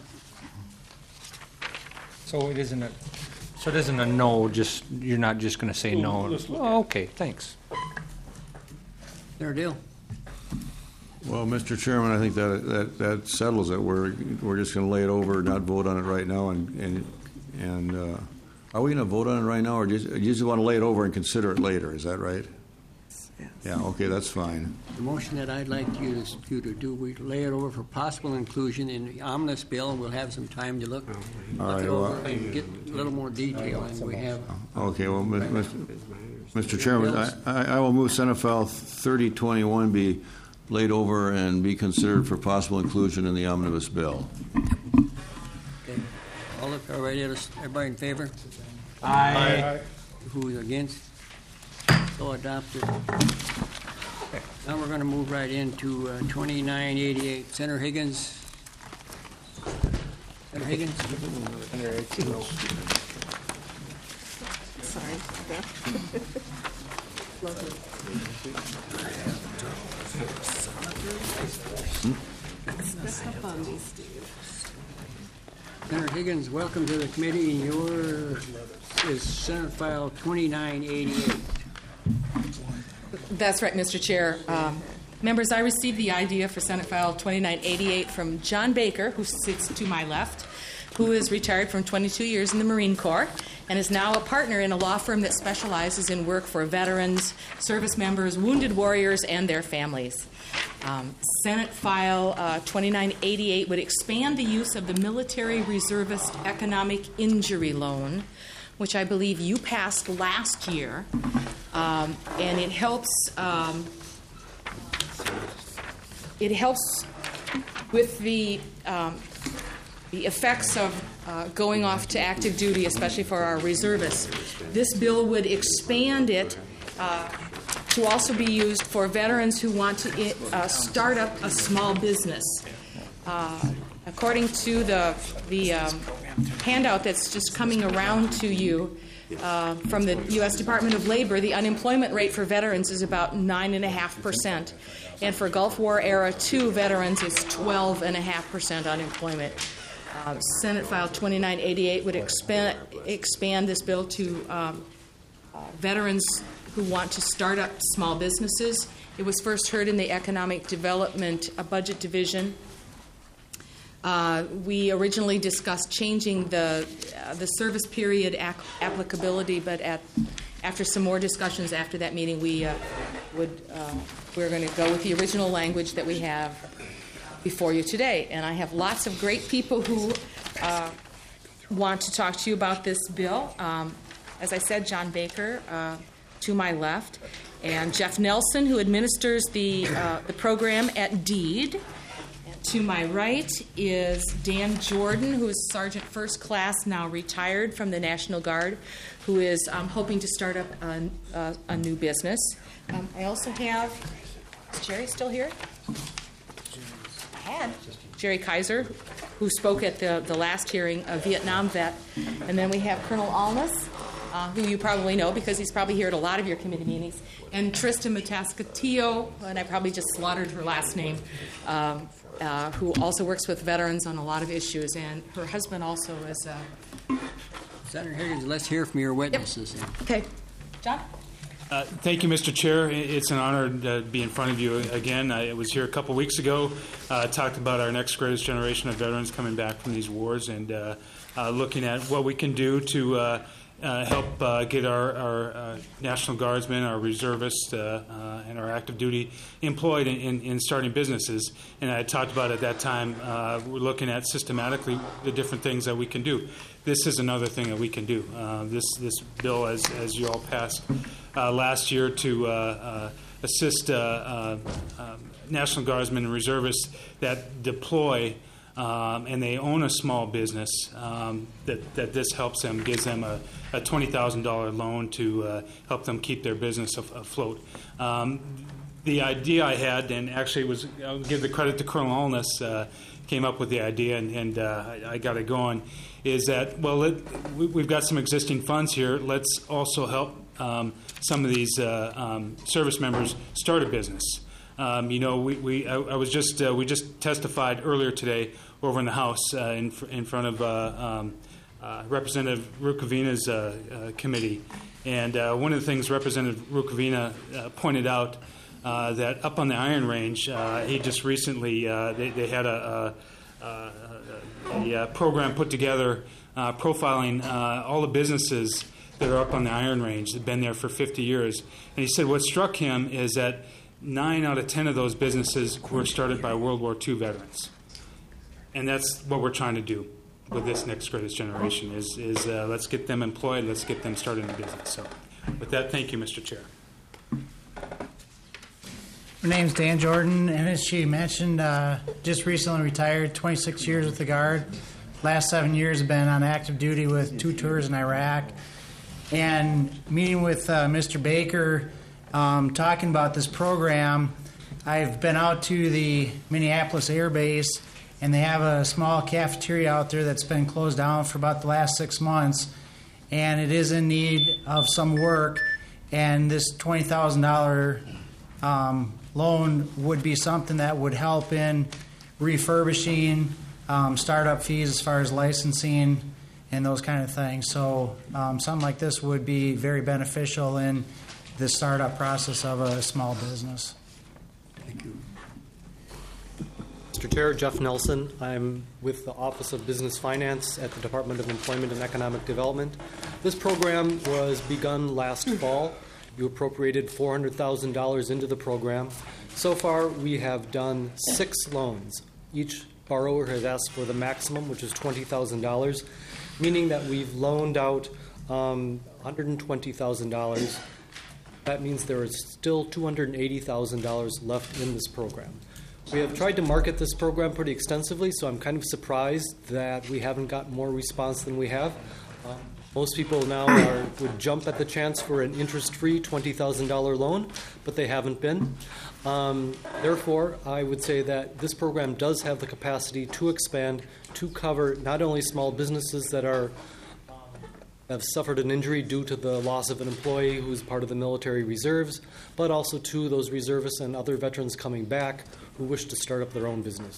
Speaker 8: So it isn't a no, just, you're not just going to say no.
Speaker 9: let's look
Speaker 8: Oh, okay, thanks.
Speaker 1: Senator Deal?
Speaker 2: Well, Mr. Chairman, I think that settles it. We're just going to lay it over, not vote on it right now, and are we going to vote on it right now, or you just want to lay it over and consider it later? Is that right?
Speaker 10: Yes.
Speaker 2: Yeah. Okay, that's fine.
Speaker 1: The motion that I'd like you to do, we lay it over for possible inclusion in the omnibus bill, and we'll have some time to look
Speaker 2: All right.
Speaker 1: it over
Speaker 2: Well,
Speaker 1: and get a little more detail than we have.
Speaker 2: okay. Well, Mr. Chairman, I will move Senate File 3021 be laid over and be considered for possible inclusion in the omnibus bill.
Speaker 1: Okay. Everybody in favor?
Speaker 8: Aye.
Speaker 1: Who's against? So adopted. Now we're going to move right into 2988. Senator Higgins. Senator Higgins?
Speaker 10: Sorry. Step on me, Steve.
Speaker 1: Senator Higgins, welcome to the committee. Your is Senate File 2988.
Speaker 13: That's right, Mr. Chair. Members, I received the idea for Senate File 2988 from John Baker, who sits to my left, who is retired from 22 years in the Marine Corps and is now a partner in a law firm that specializes in work for veterans, service members, wounded warriors, and their families. Senate File 2988 would expand the use of the Military Reservist Economic Injury Loan, which I believe you passed last year, and it helps with the effects of going off to active duty, especially for our reservists. This bill would expand it to also be used for veterans who want to start up a small business. According to the handout that's just coming around to you from the U.S. Department of Labor, the unemployment rate for veterans is about 9.5%. And for Gulf War era 2 veterans, it's 12.5% unemployment. Senate File 2988 would expand this bill to veterans who want to start up small businesses. It was first heard in the Economic Development Budget Division. We originally discussed changing the service period applicability, but after some more discussions after that meeting, we're going to go with the original language that we have before you today. And I have lots of great people who want to talk to you about this bill. As I said, John Baker to my left, and Jeff Nelson, who administers the program at DEED. To my right is Dan Jordan, who is Sergeant First Class, now retired from the National Guard, who is hoping to start up a new business. I also have, is Jerry still here? I had Jerry Kaiser, who spoke at the last hearing, a Vietnam vet. And then we have Colonel Almas, who you probably know because he's probably here at a lot of your committee meetings, and Tristan Matascatio, and I probably just slaughtered her last name, who also works with veterans on a lot of issues, and her husband also is
Speaker 1: Senator Higgins, let's hear from your witnesses.
Speaker 13: Okay. John?
Speaker 14: Thank you, Mr. Chair. It's an honor to be in front of you again. I was here a couple weeks ago, talked about our next greatest generation of veterans coming back from these wars and looking at what we can do to help get our National Guardsmen, our reservists, and our active duty employed in starting businesses. And I talked about at that time, we're looking at systematically the different things that we can do. This is another thing that we can do. This bill, as you all passed last year to assist National Guardsmen and reservists that deploy and they own a small business, that this helps them, gives them a $20,000 loan to help them keep their business afloat. The idea I had, and actually I'll give the credit to Colonel Allness, came up with the idea, and I got it going, is that, we've got some existing funds here. Let's also help some of these service members start a business. We just testified earlier today over in the House in front of Representative Rukavina's committee, and one of the things Representative Rukavina pointed out that up on the Iron Range, he just recently they had a program put together profiling all the businesses that are up on the Iron Range that have been there for 50 years. And he said what struck him is that 9 out of 10 of those businesses were started by World War II veterans. And that's what we're trying to do with this next greatest generation is let's get them employed, let's get them started in business. So with that, thank you, Mr. Chair.
Speaker 15: My name's Dan Jordan, and as she mentioned, just recently retired, 26 years with the Guard. Last 7 years have been on active duty with 2 tours in Iraq. And meeting with Mr. Baker, talking about this program, I've been out to the Minneapolis Air Base, and they have a small cafeteria out there that's been closed down for about the last 6 months, and it is in need of some work, and this $20,000 loan would be something that would help in refurbishing, startup fees as far as licensing and those kind of things. So something like this would be very beneficial in the startup process of a small business.
Speaker 1: Thank you.
Speaker 16: Mr. Chair, Jeff Nelson. I'm with the Office of Business Finance at the Department of Employment and Economic Development. This program was begun last fall. You appropriated $400,000 into the program. So far, we have done 6 loans. Each borrower has asked for the maximum, which is $20,000, meaning that we've loaned out $120,000. That means there is still $280,000 left in this program. We have tried to market this program pretty extensively, so I'm kind of surprised that we haven't got more response than we have. Most people now would jump at the chance for an interest-free $20,000 loan, but they haven't been. Therefore, I would say that this program does have the capacity to expand to cover not only small businesses that have suffered an injury due to the loss of an employee who is part of the military reserves, but also to those reservists and other veterans coming back who wish to start up their own businesses.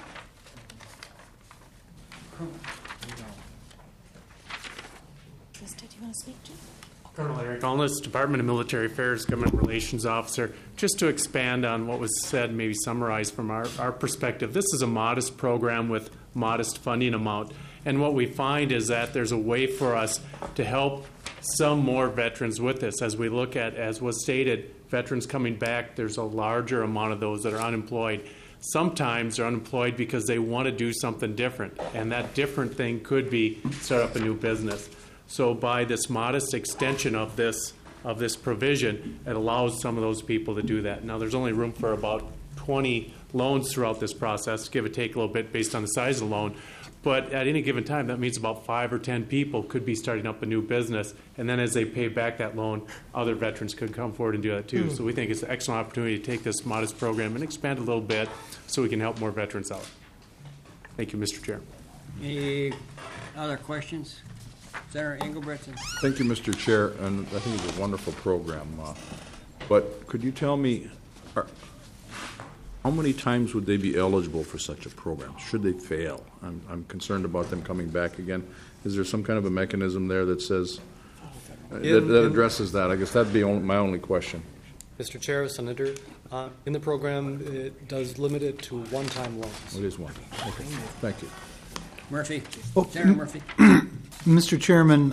Speaker 17: Colonel Eric Allness, Department of Military Affairs, Government Relations Officer. Just to expand on what was said, maybe summarize from our perspective, this is a modest program with modest funding amount. And what we find is that there's a way for us to help some more veterans with this. As we look at, as was stated, veterans coming back, there's a larger amount of those that are unemployed. Sometimes they're unemployed because they want to do something different, and that different thing could be start up a new business. So by this modest extension of this provision, it allows some of those people to do that. Now, there's only room for about 20 loans throughout this process, give or take a little bit based on the size of the loan. But at any given time, that means about 5 or 10 people could be starting up a new business. And then as they pay back that loan, other veterans could come forward and do that too. So we think it's an excellent opportunity to take this modest program and expand a little bit so we can help more veterans out. Thank you, Mr. Chair.
Speaker 1: Any other questions? Senator Engelbrecht.
Speaker 4: Thank you, Mr. Chair, and I think it's a wonderful program. But could you tell me, how many times would they be eligible for such a program? Should they fail? I'm concerned about them coming back again. Is there some kind of a mechanism there that says that addresses that. I guess that'd be my only question.
Speaker 16: Mr. Chair, Senator, in the program, it does limit it to one-time loans.
Speaker 4: It is one. Okay. Thank you.
Speaker 1: Murphy.
Speaker 18: Oh,
Speaker 1: Senator Murphy.
Speaker 18: Mr. Chairman,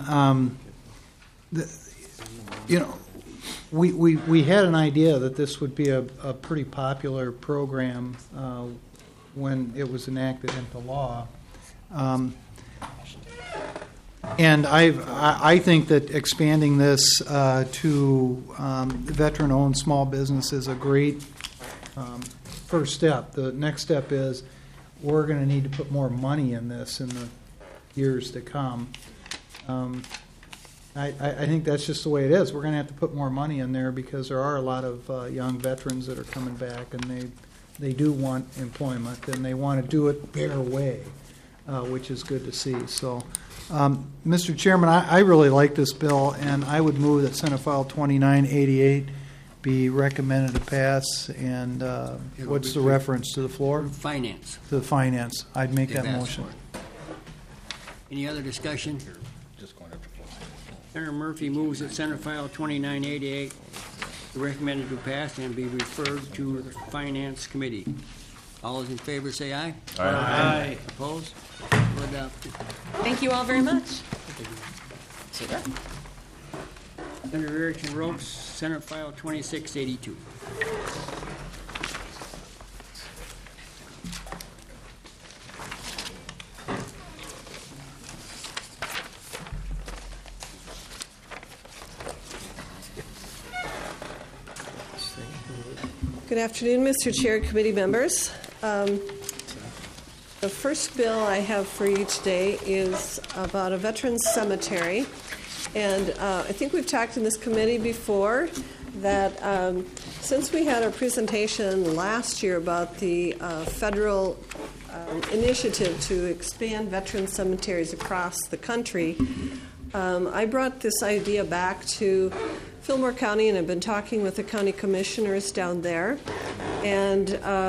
Speaker 18: we had an idea that this would be a pretty popular program when it was enacted into law. And I think that expanding this to veteran-owned small business is a great first step. The next step is we're going to need to put more money in this in the years to come. I think that's just the way it is. We're going to have to put more money in there because there are a lot of young veterans that are coming back, and they do want employment, and they want to do it their way, which is good to see. So, Mr. Chairman, I really like this bill, and I would move that Senate File 2988 be recommended to pass. And what's the reference to the floor?
Speaker 1: Finance.
Speaker 18: To the finance. I'd make that motion.
Speaker 1: Any other discussion? Senator Murphy moves that Senate File 2988 be recommended to pass and be referred to the Finance Committee. All those in favor say aye.
Speaker 13: Aye. Aye.
Speaker 1: Opposed? So adopted.
Speaker 13: Thank you all very much.
Speaker 1: Senator Erickson Ropes, Senate File 2682.
Speaker 10: Good afternoon, Mr. Chair, committee members. The first bill I have for you today is about a veterans cemetery. And I think we've talked in this committee before that since we had our presentation last year about the federal initiative to expand veteran cemeteries across the country, I brought this idea back to Fillmore County, and I've been talking with the county commissioners down there. And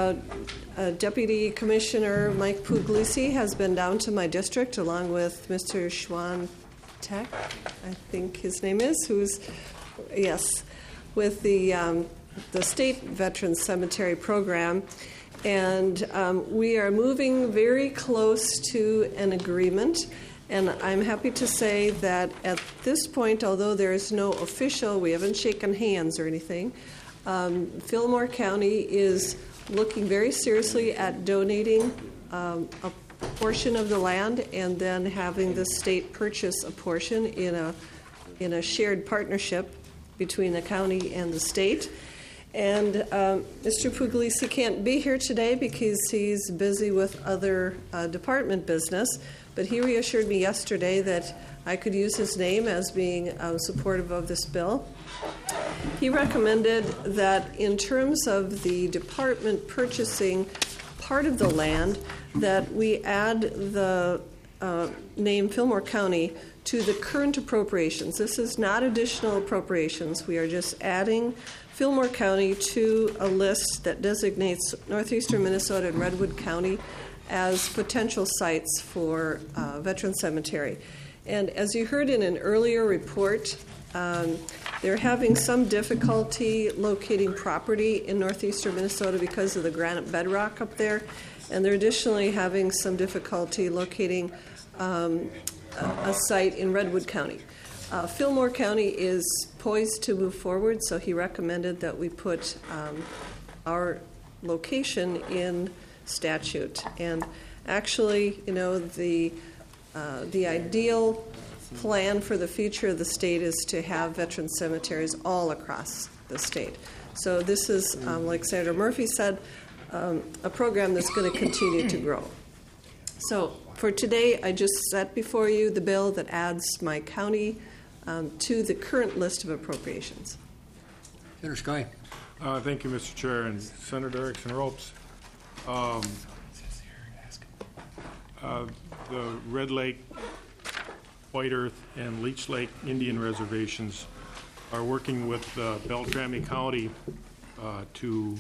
Speaker 10: Deputy Commissioner Mike Puglisi has been down to my district along with Mr. Schwan Tech, I think his name is, who's, yes, with the State Veterans Cemetery Program. And we are moving very close to an agreement. And I'm happy to say that at this point, although there is no official, we haven't shaken hands or anything, Fillmore County is looking very seriously at donating a portion of the land and then having the state purchase a portion in a shared partnership between the county and the state. And Mr. Puglisi can't be here today because he's busy with other department business. But he reassured me yesterday that I could use his name as being supportive of this bill. He recommended that in terms of the department purchasing part of the land, that we add the name Fillmore County to the current appropriations. This is not additional appropriations. We are just adding Fillmore County to a list that designates northeastern Minnesota and Redwood County as potential sites for veteran cemetery. And as you heard in an earlier report, they're having some difficulty locating property in northeastern Minnesota because of the granite bedrock up there, and they're additionally having some difficulty locating a site in Redwood County. Fillmore County is poised to move forward, so he recommended that we put our location in statute. And actually, you know, the ideal plan for the future of the state is to have veteran cemeteries all across the state. So this is, like Senator Murphy said, a program that's going to continue to grow. So for today, I just set before you the bill that adds my county to the current list of appropriations.
Speaker 1: Senator Sky.
Speaker 9: Thank you, Mr. Chair, and Senator Erickson Ropes. The Red Lake, White Earth, and Leech Lake Indian reservations are working with Beltrami County to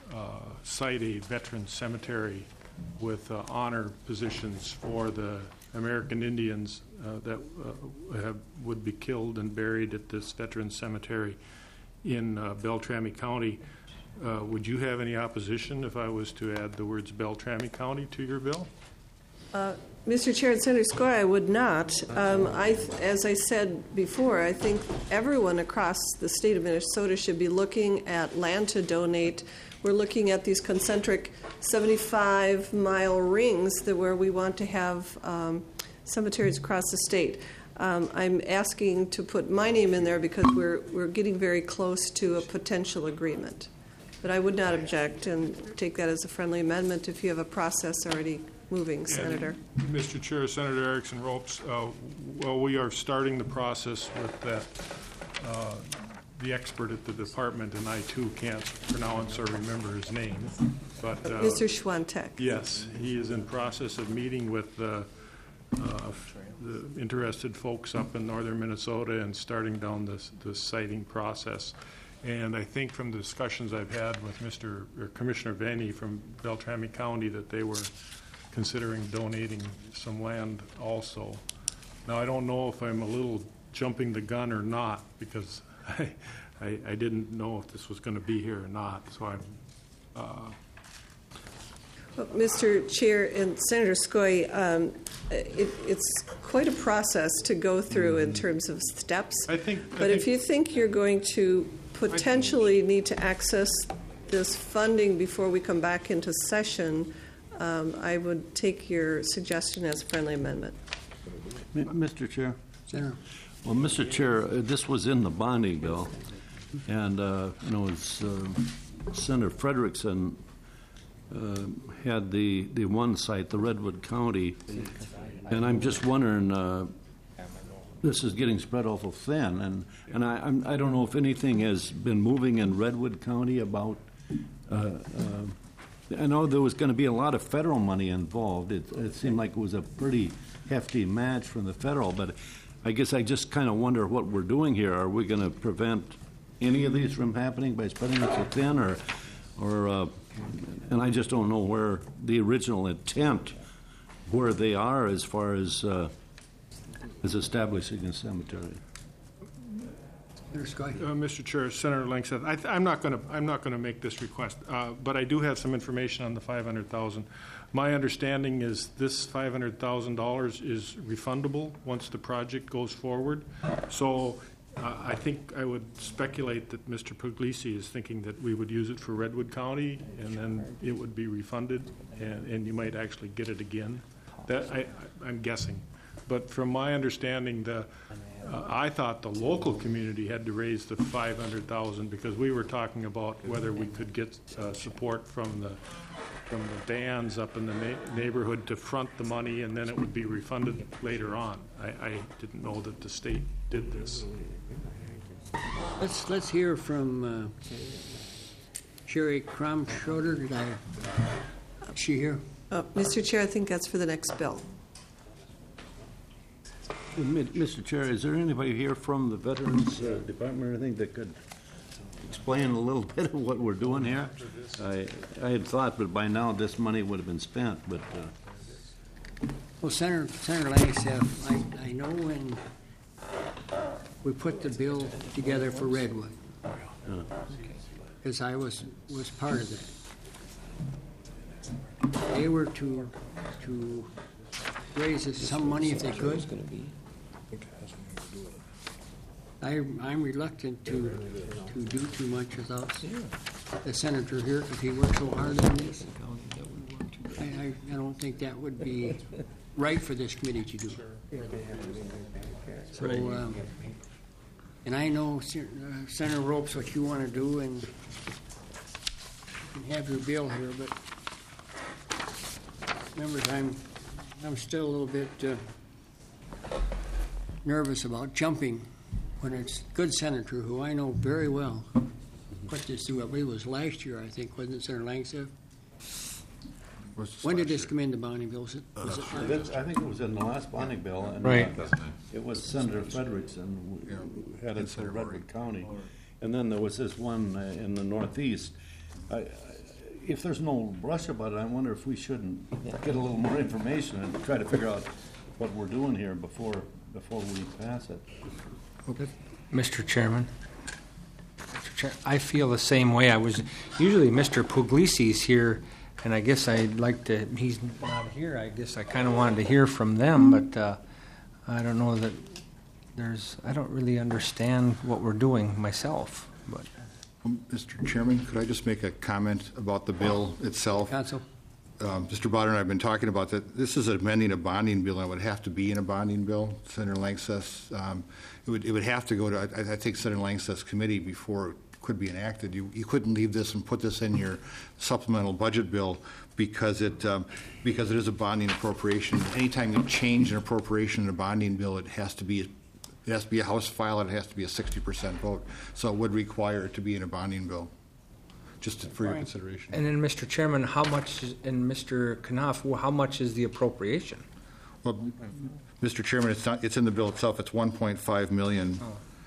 Speaker 9: site a veteran cemetery with honor positions for the American Indians that would be killed and buried at this veterans cemetery in Beltrami County. Would you have any opposition if I was to add the words Beltrami County to your bill?
Speaker 10: Mr. Chair and Senator Skoye, I would not. As I said before, I think everyone across the state of Minnesota should be looking at land to donate. We're looking at these concentric 75-mile rings where we want to have cemeteries across the state. I'm asking to put my name in there because we're getting very close to a potential agreement. But I would not object and take that as a friendly amendment if you have a process already moving, Senator.
Speaker 9: Mr. Chair, Senator Erickson Ropes, well, we are starting the process with that, the expert at the department, and I too can't pronounce or remember his name. But
Speaker 10: Mr. Schwantek.
Speaker 9: Yes, he is in process of meeting with the interested folks up in northern Minnesota and starting down the siting process. And I think from the discussions I've had with Commissioner Vanny from Beltrami County that they were considering donating some land also. Now, I don't know if I'm a little jumping the gun or not, because I didn't know if this was going to be here or not. So I'm.
Speaker 10: Well, Mr. Chair and Senator Skoye, it's quite a process to go through in terms of steps. But if you think you're going to potentially need to access this funding before we come back into session, I would take your suggestion as a friendly amendment.
Speaker 19: Mr. Chair.
Speaker 1: Senator.
Speaker 19: Well, Mr. Chair, this was in the bonding bill, and it's Senator Frederickson had the one site, the Redwood County, and I'm just wondering. This is getting spread awful thin, and I don't know if anything has been moving in Redwood County about. I know there was going to be a lot of federal money involved. It seemed like it was a pretty hefty match from the federal, but I guess I just kind of wonder what we're doing here. Are we going to prevent any of these from happening by spreading it so thin, or and I just don't know where the original intent, where they are as far as establishing a cemetery.
Speaker 9: Mr. Chair, Senator Langseth, I'm not going to make this request, but I do have some information on the $500,000. My understanding is this $500,000 is refundable once the project goes forward. So I think I would speculate that Mr. Puglisi is thinking that we would use it for Redwood County, and then it would be refunded, and you might actually get it again. I'm guessing. But from my understanding, I thought the local community had to raise the $500,000 because we were talking about whether we could get support from the bands up in the neighborhood to front the money, and then it would be refunded later on. I didn't know that the state did this.
Speaker 1: Let's hear from Sherry Kromschroeder. Is she here?
Speaker 10: Mr. Chair, I think that's for the next bill.
Speaker 19: Mr. Chair, is there anybody here from the Veterans Department or anything that could explain a little bit of what we're doing here? I had thought, but by now this money would have been spent. But
Speaker 1: well, Senator Langseth, I know when we put the bill together for Redwood, because I was part of that. They were to raise some money if they could. I'm reluctant to do too much without the senator here because he worked so hard on this. I don't think that would be right for this committee to do. So, and I know Senator Ropes what you want to do, and you can have your bill here, but remember, I'm still a little bit nervous about jumping when it's a good senator who I know very well put this through. I believe it was last year, I think, wasn't it, Senator Langseth? When did this come into bonding bill? Was it
Speaker 19: I think it was in the last bonding bill. And
Speaker 5: right.
Speaker 19: It was Senator Frederickson who had it for Redwood County. And then there was this one in the Northeast. If there's no rush about it, I wonder if we shouldn't get a little more information and try to figure out what we're doing here before we pass it.
Speaker 8: Mr. Chairman, I feel the same way. Usually Mr. Puglisi's here, and I guess I'd like to, he's not here. I guess I kind of wanted to hear from them, but I don't know that I don't really understand what we're doing myself. But
Speaker 7: Mr. Chairman, could I just make a comment about the bill itself?
Speaker 1: Council.
Speaker 7: Mr. Botter and I have been talking about that. This is amending a bonding bill, and it would have to be in a bonding bill. Senator Lang says it would have to go to, I think, Senator Lang says committee before it could be enacted. You couldn't leave this and put this in your supplemental budget bill because it is a bonding appropriation. Anytime you change an appropriation in a bonding bill, it has to be a House file, and it has to be a 60% vote. So it would require it to be in a bonding bill. Just for your consideration.
Speaker 8: And then, Mr. Chairman, how much, and Mr. Knopf, how much is the appropriation?
Speaker 7: Well, Mr. Chairman, it's in the bill itself. It's $1.5 million.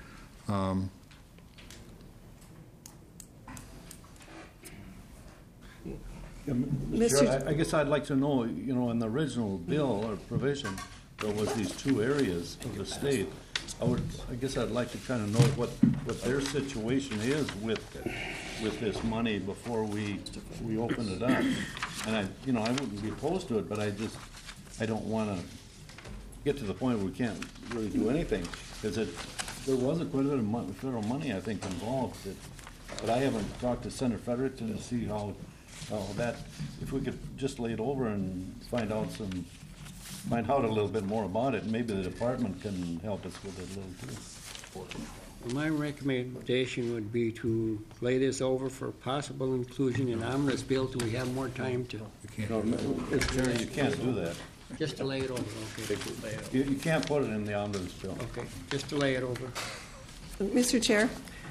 Speaker 19: Mr. I guess I'd like to know, in the original bill or provision, there was these two areas of the state. I guess I'd like to kind of know what their situation is with this money before we open it up. And I wouldn't be opposed to it, but I don't want to get to the point where we can't really do anything, because there was quite a bit of federal money, I think, involved. But I haven't talked to Senator Fredericton to see how that, if we could just lay it over and find out a little bit more about it. Maybe the department can help us with it a little too.
Speaker 1: Well, my recommendation would be to lay this over for possible inclusion in omnibus bill till we have more time to.
Speaker 19: You can't do that.
Speaker 1: Just to lay it over, okay.
Speaker 19: You can't put it in the omnibus bill.
Speaker 1: Okay, just to lay it over.
Speaker 10: Mr. Chair,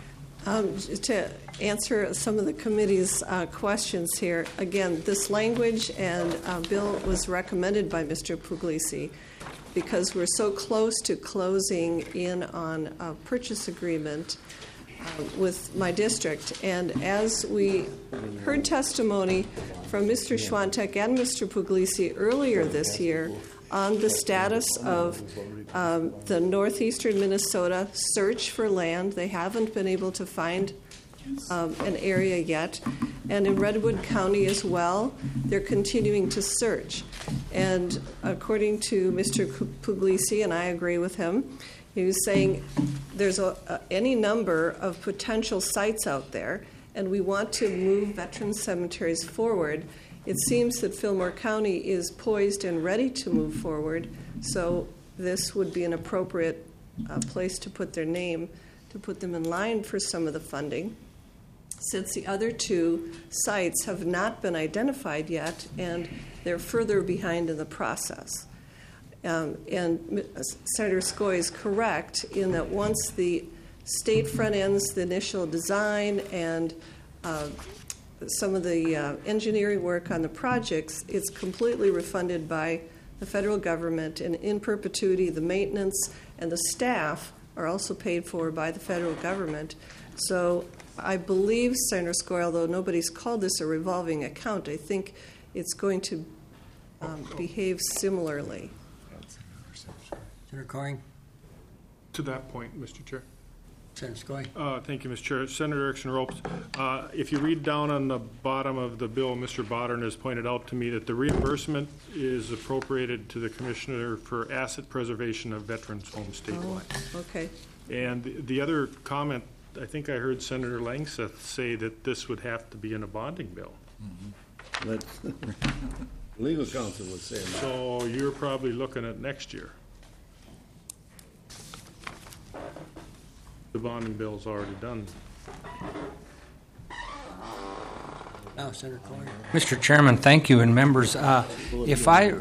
Speaker 10: to answer some of the committee's questions here, again, this language and bill was recommended by Mr. Puglisi because we're so close to closing in on a purchase agreement with my district. And as we heard testimony from Mr. Schwantek and Mr. Puglisi earlier this year on the status of the northeastern Minnesota search for land, they haven't been able to find an area yet. And in Redwood County as well, they're continuing to search. And according to Mr. Puglisi, and I agree with him, he was saying there's any number of potential sites out there, and we want to move veteran cemeteries forward. It seems that Fillmore County is poised and ready to move forward, so this would be an appropriate place to put their name, to put them in line for some of the funding, since the other two sites have not been identified yet, and they're further behind in the process. And Senator Skoye is correct in that once the state front ends the initial design and some of the engineering work on the projects, it's completely refunded by the federal government, and in perpetuity the maintenance and the staff are also paid for by the federal government. So I believe, Senator Skoye, although nobody's called this a revolving account, I think it's going to behave similarly.
Speaker 1: Senator Coring?
Speaker 9: To that point, Mr. Chair.
Speaker 1: Senator Skoye?
Speaker 9: Thank you, Mr. Chair. Senator Erickson Ropes, if you read down on the bottom of the bill, Mr. Boddern has pointed out to me that the reimbursement is appropriated to the Commissioner for Asset Preservation of Veterans Homes statewide.
Speaker 10: Oh, okay.
Speaker 9: And the other comment, I think I heard Senator Langseth say that this would have to be in a bonding bill.
Speaker 19: Mm-hmm. Legal counsel was saying that.
Speaker 9: So you're probably looking at next year. The bonding bill's already done.
Speaker 1: Now, Senator Coring.
Speaker 8: Mr. Chairman, thank you, and members. If I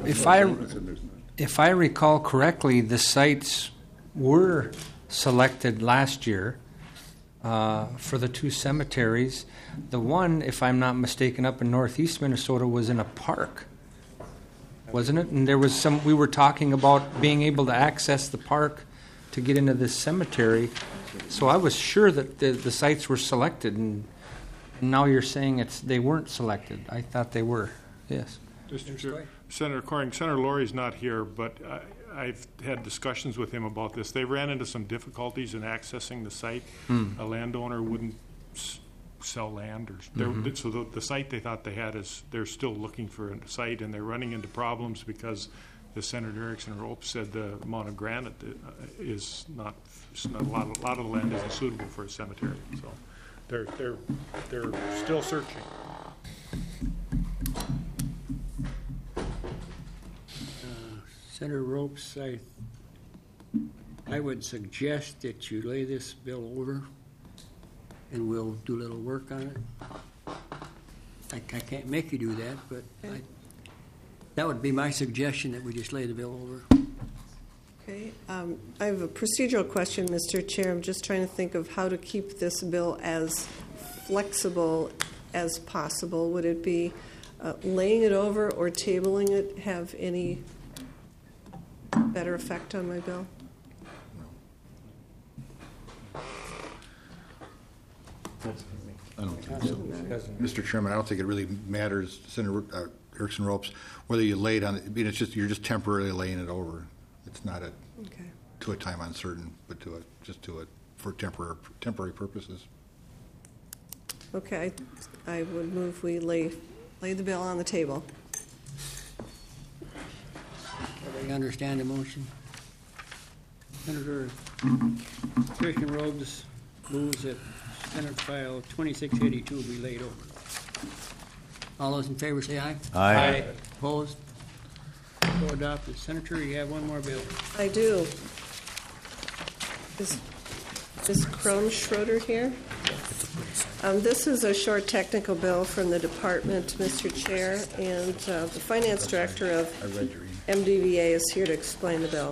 Speaker 8: recall correctly, the sites were selected last year for the two cemeteries. The one, if I'm not mistaken, up in northeast Minnesota was in a park, wasn't it? And there was we were talking about being able to access the park to get into this cemetery. So I was sure that the sites were selected, and now you're saying they weren't selected. I thought they were. Yes.
Speaker 9: Mr. Chair, Senator Coring, Senator Laurie's not here, but I've had discussions with him about this. They ran into some difficulties in accessing the site. A landowner wouldn't sell land, or so the site they thought they had is they're still looking for a site, and they're running into problems because, as Senator Erickson Ropes said, the amount of granite is not a lot of the land isn't suitable for a cemetery. So they're still searching.
Speaker 1: Senator Ropes, I would suggest that you lay this bill over, and we'll do a little work on it. I can't make you do that, but that would be my suggestion, that we just lay the bill over.
Speaker 10: Okay. I have a procedural question, Mr. Chair. I'm just trying to think of how to keep this bill as flexible as possible. Would it be laying it over or tabling it have any better effect on my bill?
Speaker 7: I don't think so. Mr. Chairman, I don't think it really matters, Senator Erickson Ropes, whether you lay it on. I mean, it's just you're just temporarily laying it over. It's not to a time uncertain, but just for temporary purposes.
Speaker 10: Okay, I would move we lay the bill on the table.
Speaker 1: Everybody understand the motion? Senator Christian Rhodes moves that Senate File 2682 be laid over. All those in favor say aye.
Speaker 5: Aye.
Speaker 1: Opposed? So adopted. Senator, you have one more bill.
Speaker 10: I do. Is Crone Schroeder here? This is a short technical bill from the department, Mr. Chair, and the finance director of MDVA is here to explain the bill.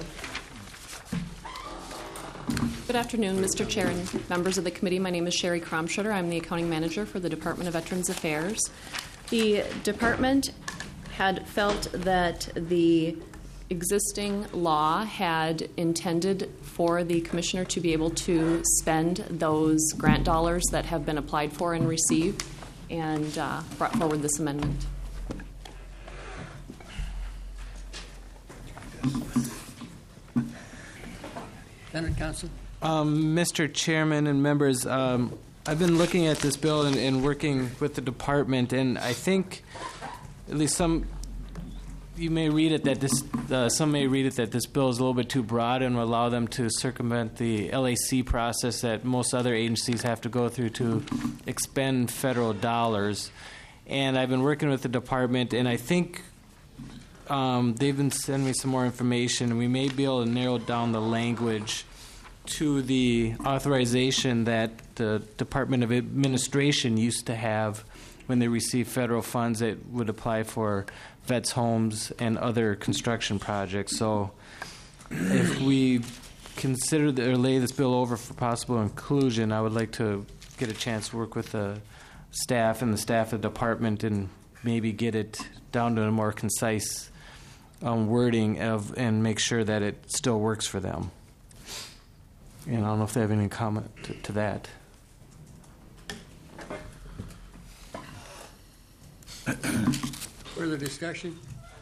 Speaker 20: Good afternoon, Mr. Chair and members of the committee. My name is Sherry Kromschutter. I'm the accounting manager for the Department of Veterans Affairs. The department had felt that the existing law had intended for the commissioner to be able to spend those grant dollars that have been applied for and received, and brought forward this amendment.
Speaker 1: Senate Counsel.
Speaker 21: Mr. Chairman and members, I've been looking at this bill and working with the department, and I think at least some may read it that this bill is a little bit too broad and will allow them to circumvent the LAC process that most other agencies have to go through to expend federal dollars. And I've been working with the department, and I think they've been sending me some more information, and we may be able to narrow down the language to the authorization that the Department of Administration used to have when they received federal funds that would apply for vets' homes and other construction projects. So if we consider or lay this bill over for possible inclusion, I would like to get a chance to work with the staff and the staff of the department and maybe get it down to a more concise wording and make sure that it still works for them. And I don't know if they have any comment to that.
Speaker 1: Further discussion?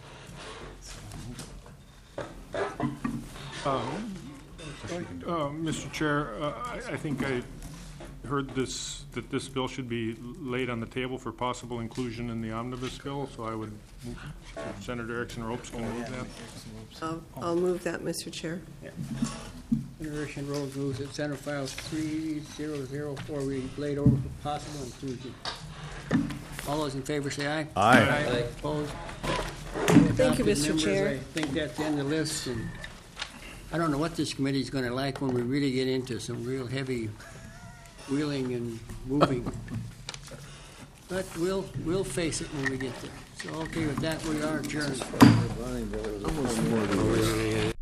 Speaker 9: Mr. Chair, I think I heard that this bill should be laid on the table for possible inclusion in the omnibus bill, so I would move, Senator Erickson Ropes can move that.
Speaker 10: I'll move that, Mr. Chair.
Speaker 1: Yeah. Senator Erickson Ropes moves that Senate File 3004 be laid over for possible inclusion. All those in favor say aye.
Speaker 5: Aye.
Speaker 1: Opposed?
Speaker 10: Thank you, Mr.
Speaker 1: Members,
Speaker 10: Chair.
Speaker 1: I think that's the end of the list, and I don't know what this committee is going to like when we really get into some real heavy wheeling and moving. But we'll face it when we get there. So, okay, with that, we are adjourned.